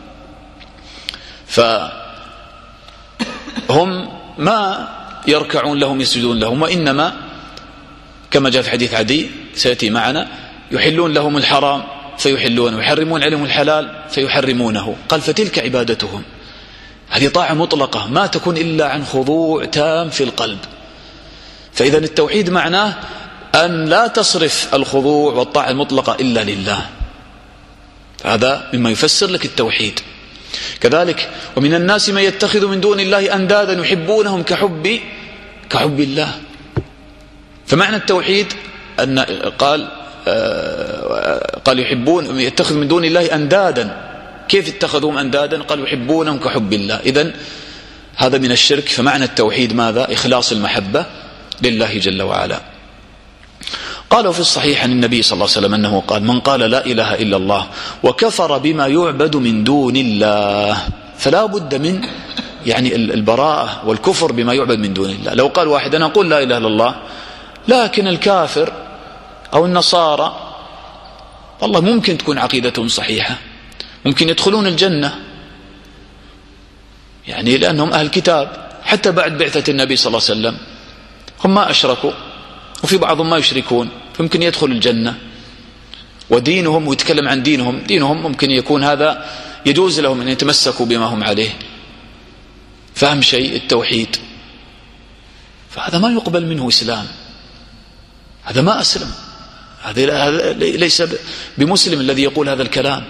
Speaker 2: فهم ما يركعون لهم يسجدون لهم، وإنما كما جاء في حديث عدي سيأتي معنا يحلون لهم الحرام فيحلونه، ويحرمون عليهم الحلال فيحرمونه. قال فتلك عبادتهم، هذه طاعة مطلقة ما تكون إلا عن خضوع تام في القلب. فإذا التوحيد معناه أن لا تصرف الخضوع والطاعة المطلقة إلا لله، هذا مما يفسر لك التوحيد. كذلك ومن الناس من يتخذ من دون الله أندادا يحبونهم كحب كحب الله. فمعنى التوحيد أن قال قال يحبون يتخذ من دون الله أندادا. كيف اتخذوهم أندادا؟ قال يحبونهم كحب الله. إذن هذا من الشرك. فمعنى التوحيد ماذا؟ إخلاص المحبة لله جل وعلا. قالوا في الصحيح عن النبي صلى الله عليه وسلم أنه قال من قال لا إله إلا الله وكفر بما يعبد من دون الله، فلا بد من يعني البراءة والكفر بما يعبد من دون الله. لو قال واحد أنا أقول لا إله إلا الله لكن الكافر أو النصارى والله ممكن تكون عقيدتهم صحيحة، ممكن يدخلون الجنة يعني لأنهم أهل كتاب، حتى بعد بعثة النبي صلى الله عليه وسلم هم ما أشركوا، وفي بعضهم ما يشركون، فممكن يدخل الجنة ودينهم ويتكلم عن دينهم دينهم ممكن يكون هذا يجوز لهم أن يتمسكوا بما هم عليه. فهم شيء التوحيد، فهذا ما يقبل منه إسلام، هذا ما أسلم، هذا ليس بمسلم الذي يقول هذا الكلام.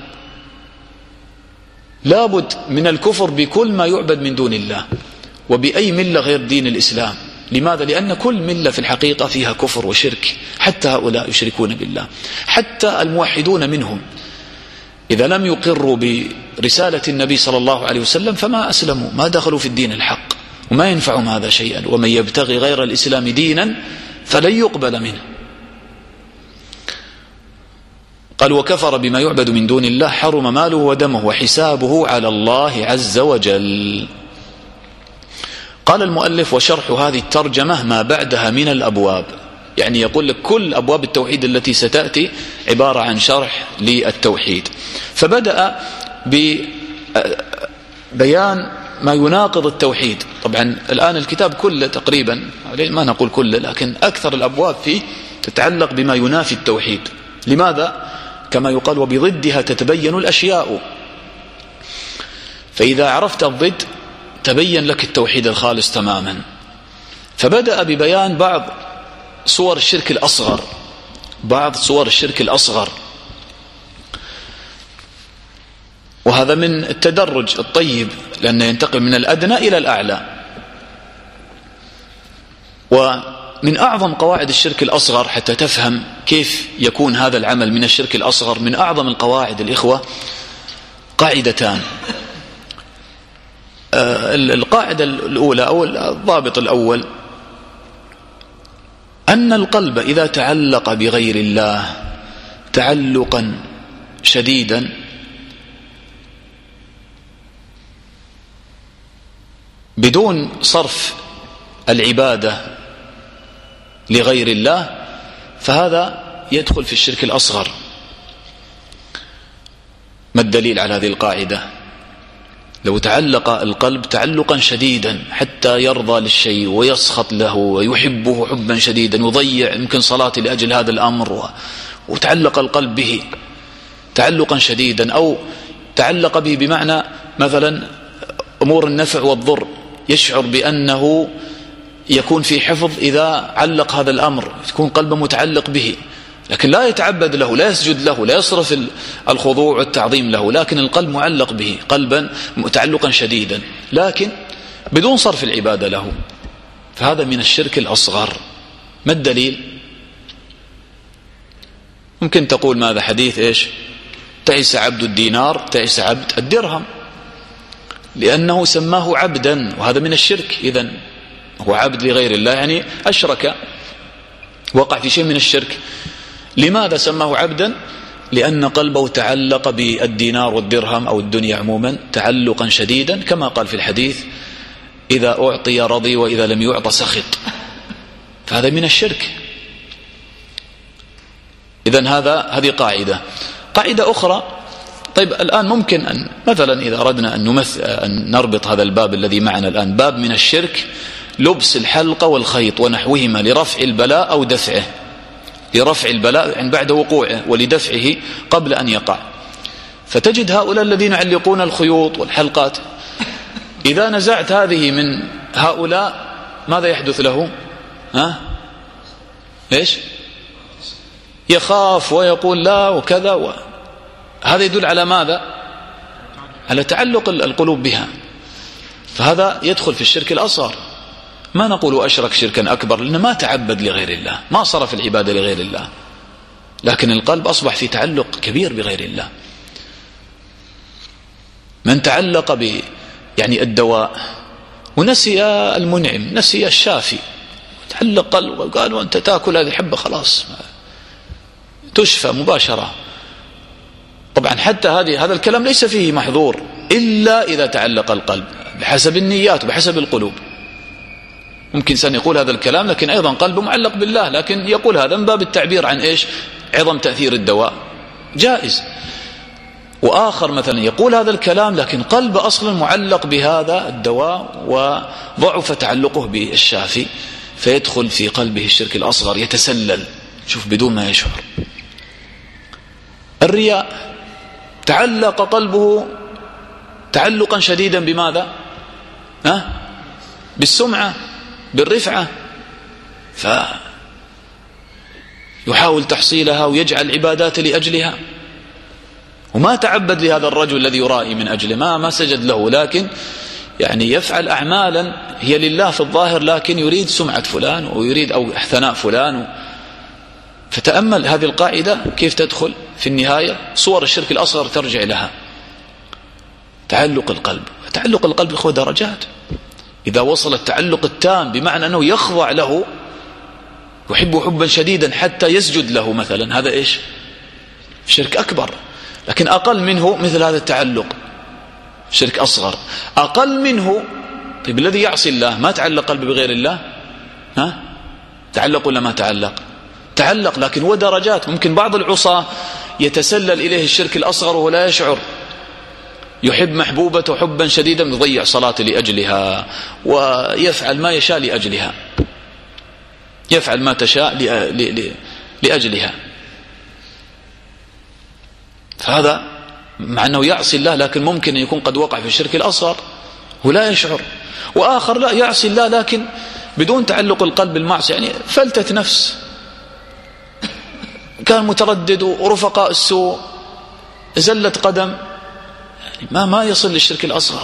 Speaker 2: لابد من الكفر بكل ما يعبد من دون الله وبأي ملة غير دين الإسلام. لماذا؟ لأن كل ملة في الحقيقة فيها كفر وشرك، حتى هؤلاء يشركون بالله، حتى الموحدون منهم إذا لم يقروا برسالة النبي صلى الله عليه وسلم فما أسلموا، ما دخلوا في الدين الحق، وما ينفعهم هذا شيئا. ومن يبتغي غير الإسلام دينا فلن يقبل منه. قال وكفر بما يعبد من دون الله حرم ماله ودمه وحسابه على الله عز وجل. قال المؤلف وشرح هذه الترجمة ما بعدها من الأبواب، يعني يقول لك كل أبواب التوحيد التي ستأتي عبارة عن شرح للتوحيد. فبدأ ببيان ما يناقض التوحيد. طبعا الآن الكتاب كله تقريبا، ما نقول كله، لكن أكثر الأبواب فيه تتعلق بما ينافي التوحيد. لماذا؟ كما يقال وبضدها تتبين الأشياء. فإذا عرفت الضد تبين لك التوحيد الخالص تماما. فبدأ ببيان بعض صور الشرك الأصغر، بعض صور الشرك الأصغر، وهذا من التدرج الطيب لأنه ينتقل من الأدنى إلى الأعلى. ومن أعظم قواعد الشرك الأصغر حتى تفهم كيف يكون هذا العمل من الشرك الأصغر، من أعظم القواعد الإخوة قاعدتان. القاعدة الأولى أو الضابط الأول أن القلب إذا تعلق بغير الله تعلقا شديدا بدون صرف العبادة لغير الله فهذا يدخل في الشرك الأصغر. ما الدليل على هذه القاعدة؟ لو تعلق القلب تعلقا شديدا حتى يرضى للشيء ويسخط له ويحبه حبا شديدا، يضيع يمكن صلاته لأجل هذا الأمر، وتعلق القلب به تعلقا شديدا، أو تعلق به بمعنى مثلا أمور النفع والضر، يشعر بأنه يكون في حفظ إذا علق هذا الأمر، يكون قلبه متعلق به، لكن لا يتعبد له، لا يسجد له، لا يصرف الخضوع والتعظيم له، لكن القلب معلق به قلبا متعلقا شديدا. لكن بدون صرف العبادة له، فهذا من الشرك الأصغر. ما الدليل؟ ممكن تقول ماذا حديث إيش؟ تعس عبد الدينار تعس عبد الدرهم، لأنه سماه عبدا، وهذا من الشرك. إذن هو عبد لغير الله، يعني أشرك، وقع في شيء من الشرك. لماذا سماه عبدا؟ لأن قلبه تعلق بالدينار والدرهم أو الدنيا عموما تعلقا شديدا، كما قال في الحديث: إذا أعطي رضي وإذا لم يعط سخط. فهذا من الشرك. إذن هذا هذه قاعدة. قاعدة أخرى، طيب الآن ممكن أن مثلا إذا أردنا أن, نمثل أن نربط هذا الباب الذي معنا الآن، باب من الشرك لبس الحلقة والخيط ونحوهما لرفع البلاء أو دفعه، لرفع البلاء يعني بعد وقوعه ولدفعه قبل أن يقع. فتجد هؤلاء الذين يعلقون الخيوط والحلقات، إذا نزعت هذه من هؤلاء ماذا يحدث له؟ ها؟ إيش؟ يخاف ويقول لا وكذا و... هذا يدل على ماذا؟ على تعلق القلوب بها. فهذا يدخل في الشرك الأصغر. ما نقول أشرك شركا أكبر، لأنه ما تعبد لغير الله، ما صرف العبادة لغير الله، لكن القلب أصبح في تعلق كبير بغير الله. من تعلق ب يعني الدواء ونسي المنعم، نسي الشافي، تعلق قلبه وقال وأنت تأكل هذه حبة خلاص تشفى مباشرة. طبعا حتى هذه هذا الكلام ليس فيه محظور إلا إذا تعلق القلب، بحسب النيات وبحسب القلوب. ممكن إنسان يقول هذا الكلام لكن أيضا قلبه معلق بالله، لكن يقول هذا من باب التعبير عن إيش؟ عظم تأثير الدواء، جائز. وآخر مثلا يقول هذا الكلام لكن قلبه أصلا معلق بهذا الدواء وضعف تعلقه بالشافي، فيدخل في قلبه الشرك الأصغر، يتسلل، شوف بدون ما يشعر. الرياء تعلق قلبه تعلقا شديدا بماذا؟ ها؟ بالسمعة، بالرفعة، فيحاول تحصيلها ويجعل العبادات لأجلها، وما تعبد لهذا الرجل الذي يرائي من أجله، ما ما سجد له، لكن يعني يفعل أعمالا هي لله في الظاهر، لكن يريد سمعة فلان ويريد أو ثناء فلان. فتأمل هذه القاعدة كيف تدخل في النهاية. صور الشرك الأصغر ترجع لها تعلق القلب. تعلق القلب هو درجات، إذا وصل التعلق التام بمعنى أنه يخضع له، يحبه حبا شديدا حتى يسجد له مثلا، هذا إيش؟ شرك أكبر. لكن أقل منه مثل هذا التعلق شرك أصغر. أقل منه، طيب الذي يعصي الله ما تعلق قلبه بغير الله، ها؟ تعلق ولا ما تعلق؟ تعلق، لكن هو درجات. ممكن بعض العصاة يتسلل إليه الشرك الأصغر وهو لا يشعر، يحب محبوبته حبا شديدا، يضيع صلاة لأجلها ويفعل ما يشاء لأجلها، يفعل ما تشاء لأجلها. فهذا مع أنه يعصي الله، لكن ممكن أن يكون قد وقع في الشرك الأصغر ولا يشعر. وآخر لا يعصي الله لكن بدون تعلق القلب بالمعصية، يعني فلتة نفس، كان متردد ورفقاء السوء، زلت قدم، ما ما يصل للشرك الأصغر.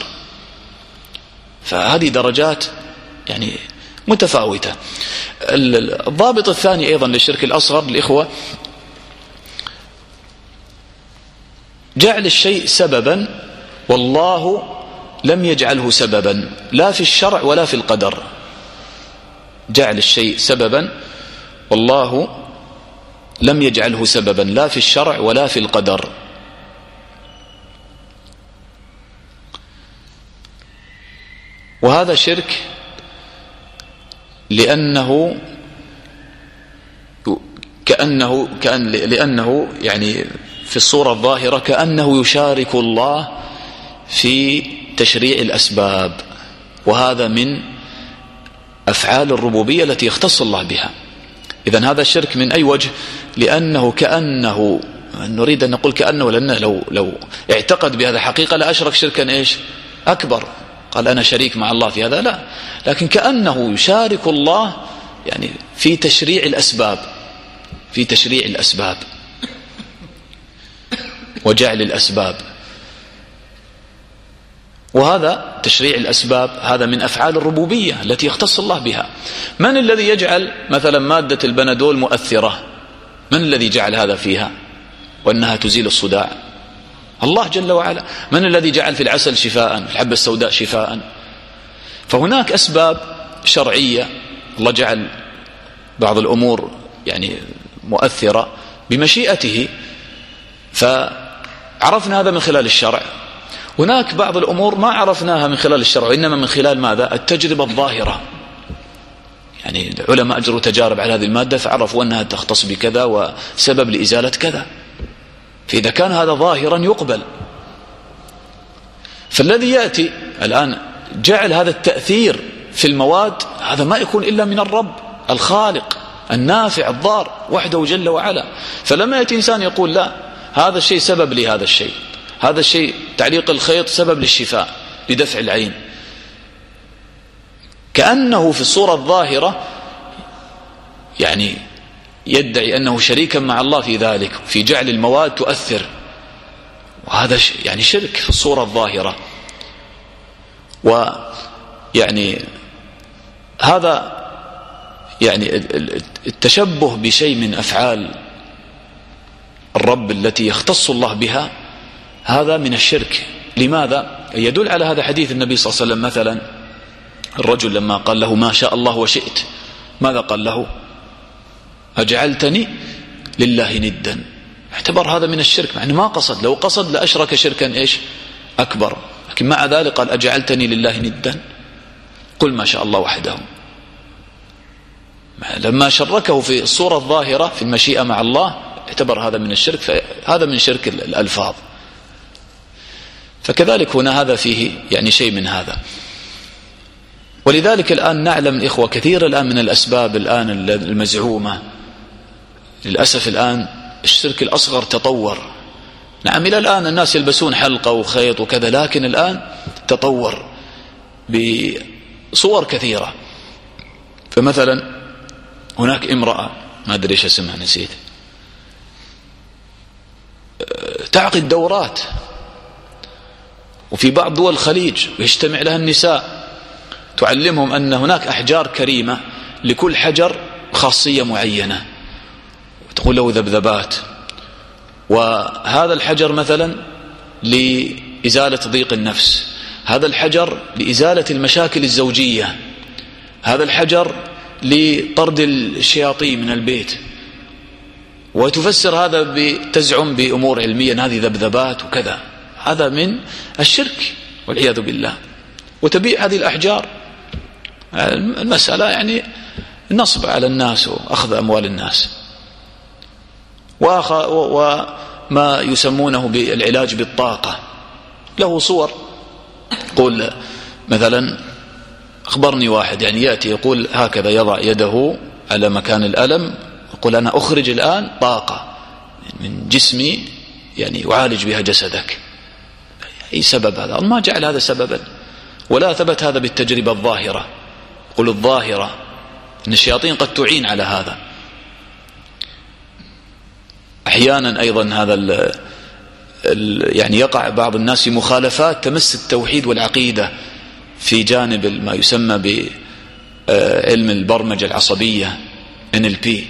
Speaker 2: فهذه درجات يعني متفاوتة. الضابط الثاني أيضا للشرك الأصغر الإخوة، جعل الشيء سببا والله لم يجعله سببا، لا في الشرع ولا في القدر. جعل الشيء سببا والله لم يجعله سببا، لا في الشرع ولا في القدر. وهذا شرك لأنه كأنه كأن لأنه يعني في الصورة الظاهرة كأنه يشارك الله في تشريع الأسباب، وهذا من أفعال الربوبية التي يختص الله بها. إذن هذا الشرك من أي وجه؟ لأنه كأنه، نريد أن نقول كأنه، لأنه لو, لو اعتقد بهذا حقيقة لا أشرك شركا إيش أكبر، قال أنا شريك مع الله في هذا، لا، لكن كأنه يشارك الله يعني في تشريع الأسباب، في تشريع الأسباب وجعل الأسباب. وهذا تشريع الأسباب هذا من أفعال الربوبية التي يختص الله بها. من الذي يجعل مثلا مادة البنادول مؤثرة؟ من الذي جعل هذا فيها وأنها تزيل الصداع؟ الله جل وعلا. من الذي جعل في العسل شفاء، في الحبة السوداء شفاء؟ فهناك أسباب شرعية الله جعل بعض الأمور يعني مؤثرة بمشيئته، فعرفنا هذا من خلال الشرع. هناك بعض الأمور ما عرفناها من خلال الشرع، وإنما من خلال ماذا؟ التجربة الظاهرة. يعني العلماء أجروا تجارب على هذه المادة فعرفوا أنها تختص بكذا وسبب لإزالة كذا، فإذا كان هذا ظاهرا يقبل. فالذي يأتي الآن جعل هذا التأثير في المواد هذا ما يكون إلا من الرب الخالق النافع الضار وحده جل وعلا. فلما يأتي إنسان يقول لا هذا الشيء سبب لهذا الشيء، هذا الشيء تعليق الخيط سبب للشفاء لدفع العين، كأنه في الصورة الظاهرة يعني يدعي أنه شريكا مع الله في ذلك، في جعل المواد تؤثر، وهذا يعني شرك في الصورة الظاهرة. ويعني هذا يعني التشبه بشيء من أفعال الرب التي يختص الله بها هذا من الشرك. لماذا؟ يدل على هذا حديث النبي صلى الله عليه وسلم. مثلا الرجل لما قال له ما شاء الله وشئت، ماذا قال له؟ أجعلتني لله ندا. اعتبر هذا من الشرك مع أنه ما قصد، لو قصد لأشرك شركا إيش أكبر، لكن مع ذلك قال أجعلتني لله ندا، قل ما شاء الله وحده. لما شركه في الصورة الظاهرة في المشيئة مع الله اعتبر هذا من الشرك، فهذا من شرك الألفاظ. فكذلك هنا هذا فيه يعني شيء من هذا. ولذلك الآن نعلم الإخوة كثير الآن من الأسباب الآن المزعومة، للأسف الآن الشرك الأصغر تطور. نعم إلى الآن الناس يلبسون حلقة وخيط وكذا، لكن الآن تطور بصور كثيرة. فمثلا هناك امرأة ما أدري إيش اسمها نسيت، تعقد دورات، وفي بعض دول الخليج ويجتمع لها النساء تعلمهم أن هناك أحجار كريمة لكل حجر خاصية معينة، وتقول له ذبذبات، وهذا الحجر مثلا لإزالة ضيق النفس، هذا الحجر لإزالة المشاكل الزوجية، هذا الحجر لطرد الشياطين من البيت، وتفسر هذا بتزعم بأمور علمية هذه ذبذبات وكذا. هذا من الشرك والعياذ بالله. وتبيع هذه الأحجار، المسألة يعني نصب على الناس وأخذ أموال الناس. وما يسمونه بالعلاج بالطاقة له صور. قول مثلا أخبرني واحد يعني يأتي يقول هكذا يضع يده على مكان الألم، يقول أنا أخرج الآن طاقة من جسمي يعني أعالج بها جسدك. أي سبب هذا؟ ما جعل هذا سببا، ولا ثبت هذا بالتجربة الظاهرة. قل الظاهرة إن الشياطين قد تعين على هذا. أحيانا أيضا هذا ال ال يعني يقع بعض الناس في مخالفات تمس التوحيد والعقيدة في جانب ما يسمى بعلم البرمجة العصبية إن إل بي.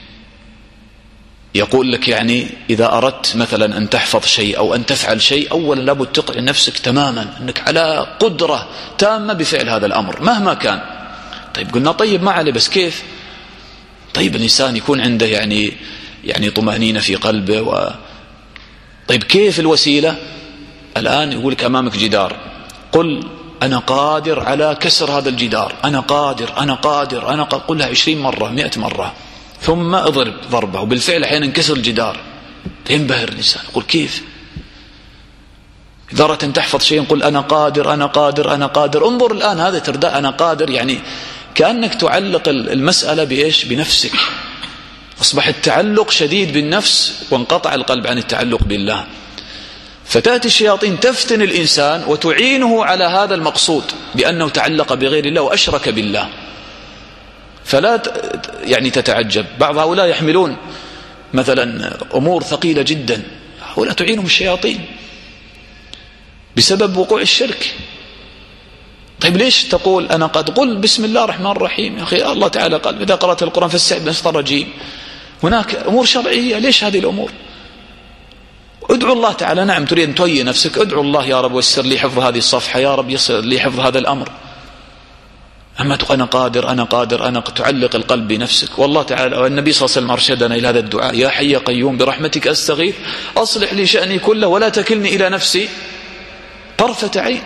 Speaker 2: يقول لك يعني إذا أردت مثلا أن تحفظ شيء أو أن تفعل شيء، أولا لابد تقنع نفسك تماما أنك على قدرة تامة بفعل هذا الأمر مهما كان. طيب قلنا طيب ما عليه، بس كيف؟ طيب الإنسان يكون عنده يعني يعني طمأنينة في قلبه و... طيب كيف الوسيلة؟ الآن يقول لك أمامك جدار، قل أنا قادر على كسر هذا الجدار، أنا قادر أنا قادر أنا قادر. قلها عشرين مرة مئة مرة، ثم اضرب ضربه، وبالفعل أحيانا انكسر الجدار. ينبهر الإنسان يقول كيف؟ إذا أردت أن تحفظ شيء قل أنا قادر أنا قادر أنا قادر. انظر الآن هذا ترداء أنا قادر، يعني كأنك تعلق المسألة بإيش؟ بنفسك. أصبح التعلق شديد بالنفس وانقطع القلب عن التعلق بالله. فتأتي الشياطين تفتن الإنسان وتعينه على هذا المقصود بأنه تعلق بغير الله وأشرك بالله. فلا يعني تتعجب، بعض هؤلاء يحملون مثلا أمور ثقيلة جدا، هؤلاء تعينهم الشياطين بسبب وقوع الشرك. طيب ليش تقول أنا قد قل بسم الله الرحمن الرحيم؟ يا أخي الله تعالى قال إذا قرأت القرآن فاستعذ من الشيطان الرجيم. هناك أمور شرعية، ليش هذه الأمور؟ ادعو الله تعالى. نعم تريد أن تهيئ نفسك، ادعو الله يا رب ويسر لي حفظ هذه الصفحة، يا رب يسر لي حفظ هذا الأمر. أما تقول أنا قادر أنا قادر أنا تعلق القلب بنفسك. والله تعالى والنبي صلى الله عليه وسلم أرشدنا إلى هذا الدعاء: يا حي يا قيوم برحمتك أستغيث أصلح لي شأني كله ولا تكلني إلى نفسي طرفة عين.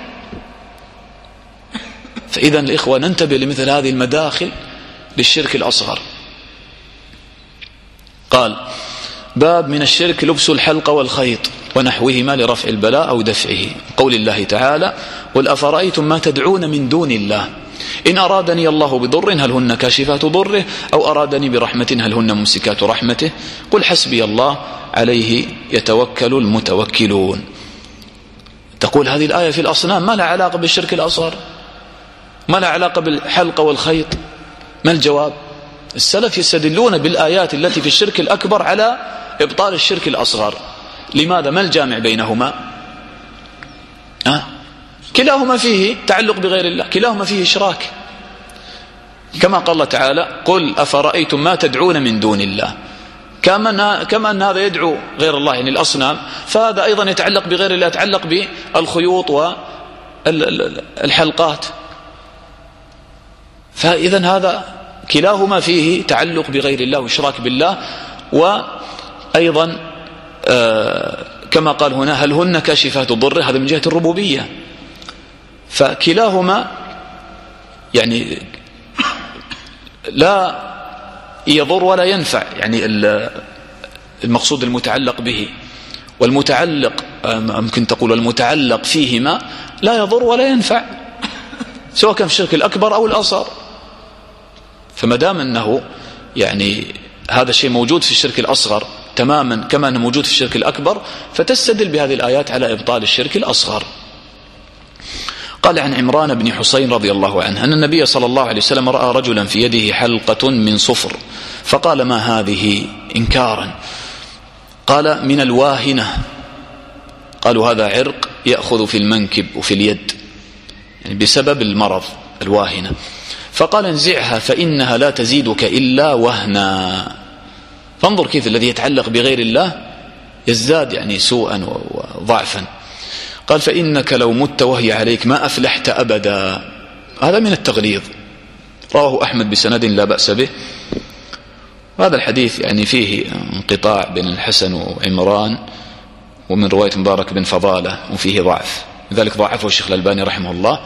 Speaker 2: فإذا الإخوة ننتبه لمثل هذه المداخل للشرك الأصغر. قال: باب من الشرك لبس الحلق والخيط ونحوهما لرفع البلاء أو دفعه. قول الله تعالى: قل أفرأيتم ما تدعون من دون الله إن أرادني الله بضر هل هن كاشفات ضره أو أرادني برحمة هل هن ممسكات رحمته قل حسبي الله عليه يتوكل المتوكلون. تقول هذه الآية في الأصنام ما لها علاقة بالشرك الأصغر، ما لها علاقة بالحلق والخيط. ما الجواب؟ السلف يستدلون بالآيات التي في الشرك الأكبر على إبطال الشرك الأصغر. لماذا؟ ما الجامع بينهما؟ أه؟ كلاهما فيه تعلق بغير الله، كلاهما فيه إشراك. كما قال الله تعالى: قل أفرأيتم ما تدعون من دون الله. كما كما أن هذا يدعو غير الله يعني الأصنام، فهذا أيضا يتعلق بغير الله، يتعلق بالخيوط والحلقات. فإذا هذا كلاهما فيه تعلق بغير الله وإشراك بالله. وأيضا آه كما قال هنا: هل هن كاشفات ضره، هذا من جهة الربوبية. فكلاهما يعني لا يضر ولا ينفع، يعني المقصود المتعلق به، والمتعلق ممكن تقول المتعلق فيهما لا يضر ولا ينفع، سواء كان في الشرك الأكبر أو الأصغر. فما دام أنه يعني هذا الشيء موجود في الشرك الأصغر تماما كما أنه موجود في الشرك الأكبر، فتستدل بهذه الآيات على إبطال الشرك الأصغر. قال عن عمران بن حسين رضي الله عنه أن النبي صلى الله عليه وسلم رأى رجلا في يده حلقة من صفر فقال: ما هذه؟ إنكارا. قال: من الواهنة. قالوا: هذا عرق يأخذ في المنكب وفي اليد، يعني بسبب المرض الواهنة. فقال: انزعها فإنها لا تزيدك إلا وهنا. فانظر كيف الذي يتعلق بغير الله يزداد يعني سوءا وضعفا. قال: فإنك لو مت وهي عليك ما أفلحت أبدا. هذا من التغليظ. رواه أحمد بسند لا بأس به. وهذا الحديث يعني فيه انقطاع بين الحسن وعمران، ومن رواية مبارك بن فضالة، وفيه ضعف، لذلك ضعفه الشيخ الألباني رحمه الله،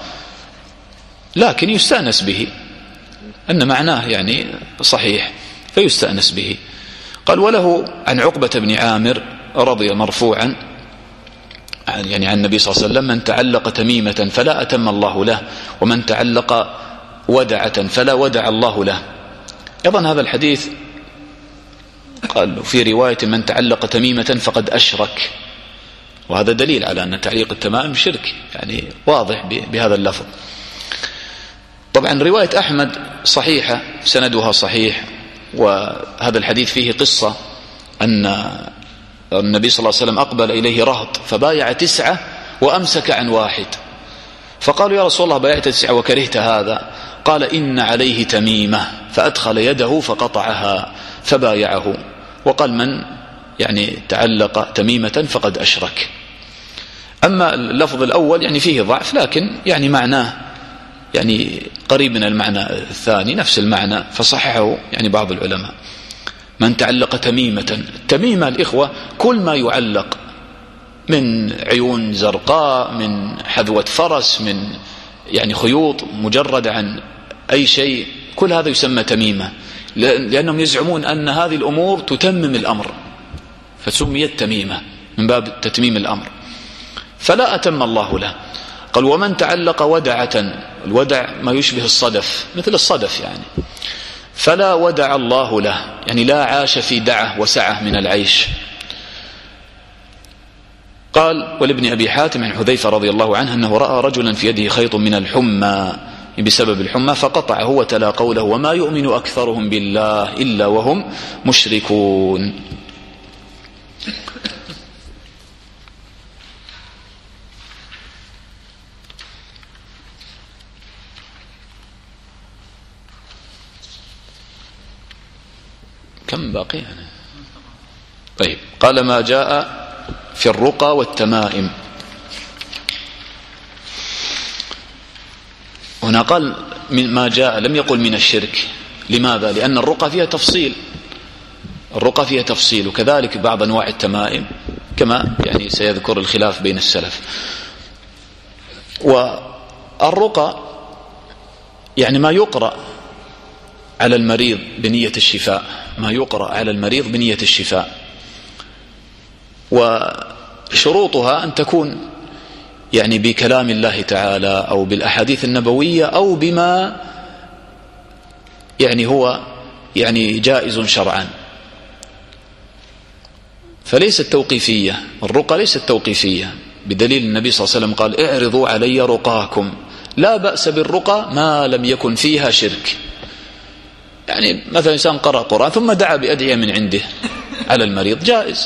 Speaker 2: لكن يستأنس به أن معناه يعني صحيح فيستأنس به. قال: وله عن عقبة بن عامر رضي مرفوعا يعني عن النبي صلى الله عليه وسلم: من تعلق تميمة فلا أتم الله له، ومن تعلق ودعة فلا ودع الله له. أيضا هذا الحديث قال في رواية: من تعلق تميمة فقد أشرك. وهذا دليل على أن تعليق التمائم شرك، يعني واضح بهذا اللفظ. طبعا رواية أحمد صحيحة سندها صحيح، وهذا الحديث فيه قصة أن النبي صلى الله عليه وسلم أقبل إليه رهط فبايع تسعة وأمسك عن واحد، فقالوا: يا رسول الله بايعت تسعة وكرهت هذا. قال: إن عليه تميمة، فأدخل يده فقطعها فبايعه. وقال: من يعني تعلق تميمة فقد أشرك. أما اللفظ الأول يعني فيه ضعف، لكن يعني معناه يعني قريب من المعنى الثاني، نفس المعنى، فصححه يعني بعض العلماء. من تعلق تميمة، التميمة الإخوة كل ما يعلق من عيون زرقاء، من حذوة فرس، من يعني خيوط مجرد عن أي شيء، كل هذا يسمى تميمة، لأنهم يزعمون أن هذه الأمور تتمم الأمر، فسميت تميمة من باب تتميم الأمر. فلا أتم الله له. قال: ومن تعلق ودعة، الودع ما يشبه الصدف، مثل الصدف يعني، فلا ودع الله له، يعني لا عاش في دعة وسعة من العيش. قال: ولابن أبي حاتم عن حذيفة رضي الله عنه أنه رأى رجلا في يده خيط من الحمى بسبب الحمى فقطعه وتلا قوله: وما يؤمن أكثرهم بالله إلا وهم مشركون. كم باقي يعني؟ طيب، قال ما جاء في الرقى والتمائم. هنا قال من ما جاء، لم يقل من الشرك. لماذا؟ لأن الرقى فيها تفصيل، الرقى فيها تفصيل، وكذلك بعض أنواع التمائم كما يعني سيذكر الخلاف بين السلف. والرقى يعني ما يقرأ على المريض بنية الشفاء، ما يقرأ على المريض بنية الشفاء، وشروطها أن تكون يعني بكلام الله تعالى أو بالأحاديث النبوية أو بما يعني هو يعني جائز شرعا، فليست توقيفية. الرقى ليست توقيفية، بدليل النبي صلى الله عليه وسلم قال اعرضوا علي رقاكم، لا بأس بالرقى ما لم يكن فيها شرك. يعني مثلا إنسان قرأ قرآن ثم دعا بأدعية من عنده على المريض جائز.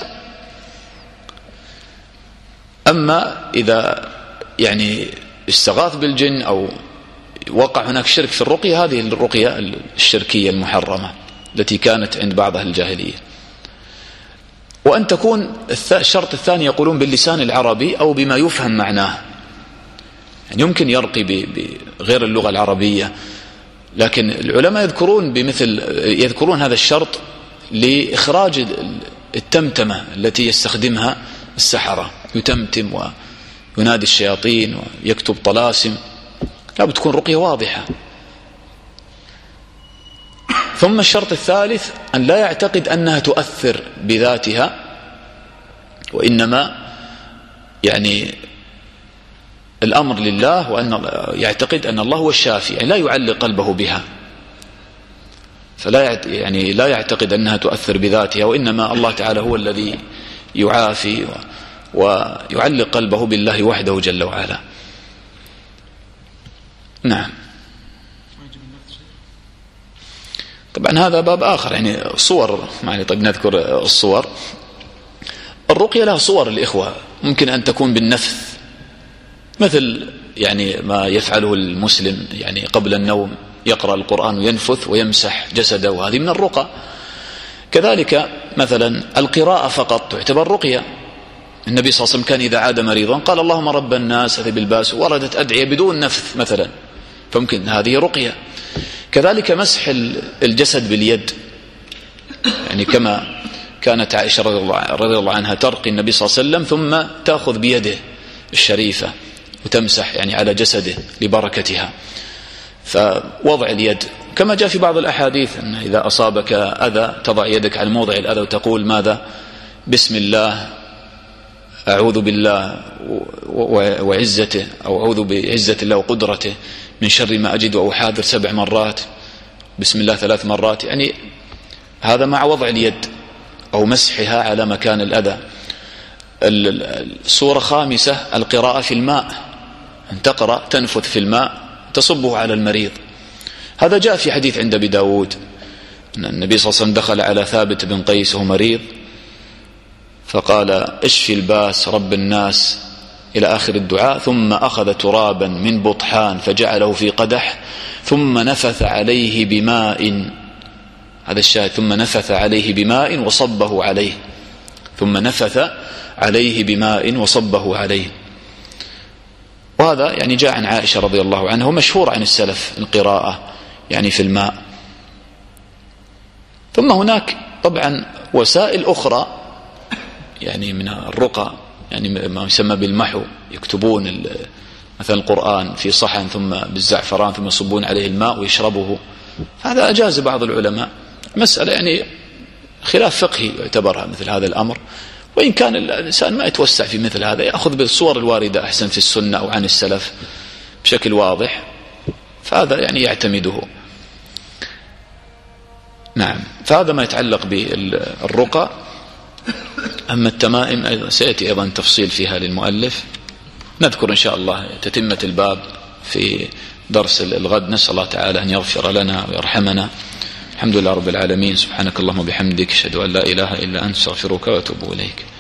Speaker 2: أما إذا يعني استغاث بالجن أو وقع هناك شرك في الرقية، هذه الرقية الشركية المحرمة التي كانت عند بعض أهل الجاهلية. وأن تكون الشرط الثاني يقولون باللسان العربي أو بما يفهم معناه، يعني يمكن يرقي بغير اللغة العربية، لكن العلماء يذكرون بمثل يذكرون هذا الشرط لإخراج التمتمة التي يستخدمها السحرة، يتمتم وينادي الشياطين ويكتب طلاسم، لا بتكون رقية واضحة. ثم الشرط الثالث أن لا يعتقد أنها تؤثر بذاتها، وإنما يعني الأمر لله، وأن يعتقد أن الله هو الشافي، يعني لا يعلق قلبه بها، فلا يعني لا يعتقد أنها تؤثر بذاتها، وإنما الله تعالى هو الذي يعافي ويعلق قلبه بالله وحده جل وعلا. نعم. طبعا هذا باب آخر، يعني صور يعني. طيب نذكر الصور. الرقية لها صور الإخوة، ممكن أن تكون بالنفث، مثل يعني ما يفعله المسلم يعني قبل النوم يقرأ القرآن وينفث ويمسح جسده، وهذه من الرقى. كذلك مثلا القراءة فقط تعتبر رقية. النبي صلى الله عليه وسلم كان إذا عاد مريضا قال اللهم رب الناس أذهب الباس، وردت أدعية بدون نفث مثلا، فممكن هذه رقية. كذلك مسح الجسد باليد، يعني كما كانت عائشة رضي الله عنها ترقي النبي صلى الله عليه وسلم ثم تأخذ بيده الشريفة وتمسح يعني على جسده لبركتها. فوضع اليد كما جاء في بعض الأحاديث أن إذا أصابك أذى تضع يدك على موضع الأذى وتقول ماذا؟ بسم الله، أعوذ بالله وعزته، أو أعوذ بعزة الله وقدرته من شر ما أجد وأحاذر سبع مرات، بسم الله ثلاث مرات، يعني هذا مع وضع اليد أو مسحها على مكان الأذى. الصورة خامسة القراءة في الماء، أن تقرأ تنفث في الماء تصبه على المريض. هذا جاء في حديث عند أبي داود أن النبي صلى الله عليه وسلم دخل على ثابت بن قيس وهو مريض فقال اشفي الباس رب الناس إلى آخر الدعاء، ثم أخذ ترابا من بطحان فجعله في قدح ثم نفث عليه بماء، هذا الشاهد، ثم نفث عليه بماء وصبه عليه، ثم نفث عليه بماء وصبه عليه. وهذا يعني جاء عن عائشة رضي الله عنها، ومشهور عن السلف القراءة يعني في الماء. ثم هناك طبعا وسائل أخرى يعني من الرقى، يعني ما يسمى بالمحو، يكتبون مثلا القرآن في صحن ثم بالزعفران ثم يصبون عليه الماء ويشربه، هذا أجاز بعض العلماء. مسألة يعني خلاف فقهي يعتبرها مثل هذا الأمر، وإن كان الإنسان ما يتوسع في مثل هذا يأخذ بالصور الواردة أحسن في السنة أو عن السلف بشكل واضح، فهذا يعني يعتمده. نعم، فهذا ما يتعلق بالرقى. أما التمائم سيأتي أيضا تفصيل فيها للمؤلف، نذكر إن شاء الله تتمة الباب في درس الغد. نسأل الله تعالى أن يغفر لنا ويرحمنا. الحمد لله رب العالمين، سبحانك اللهم وبحمدك، أشهد أن لا إله إلا أنت، أستغفرك وأتوب إليك.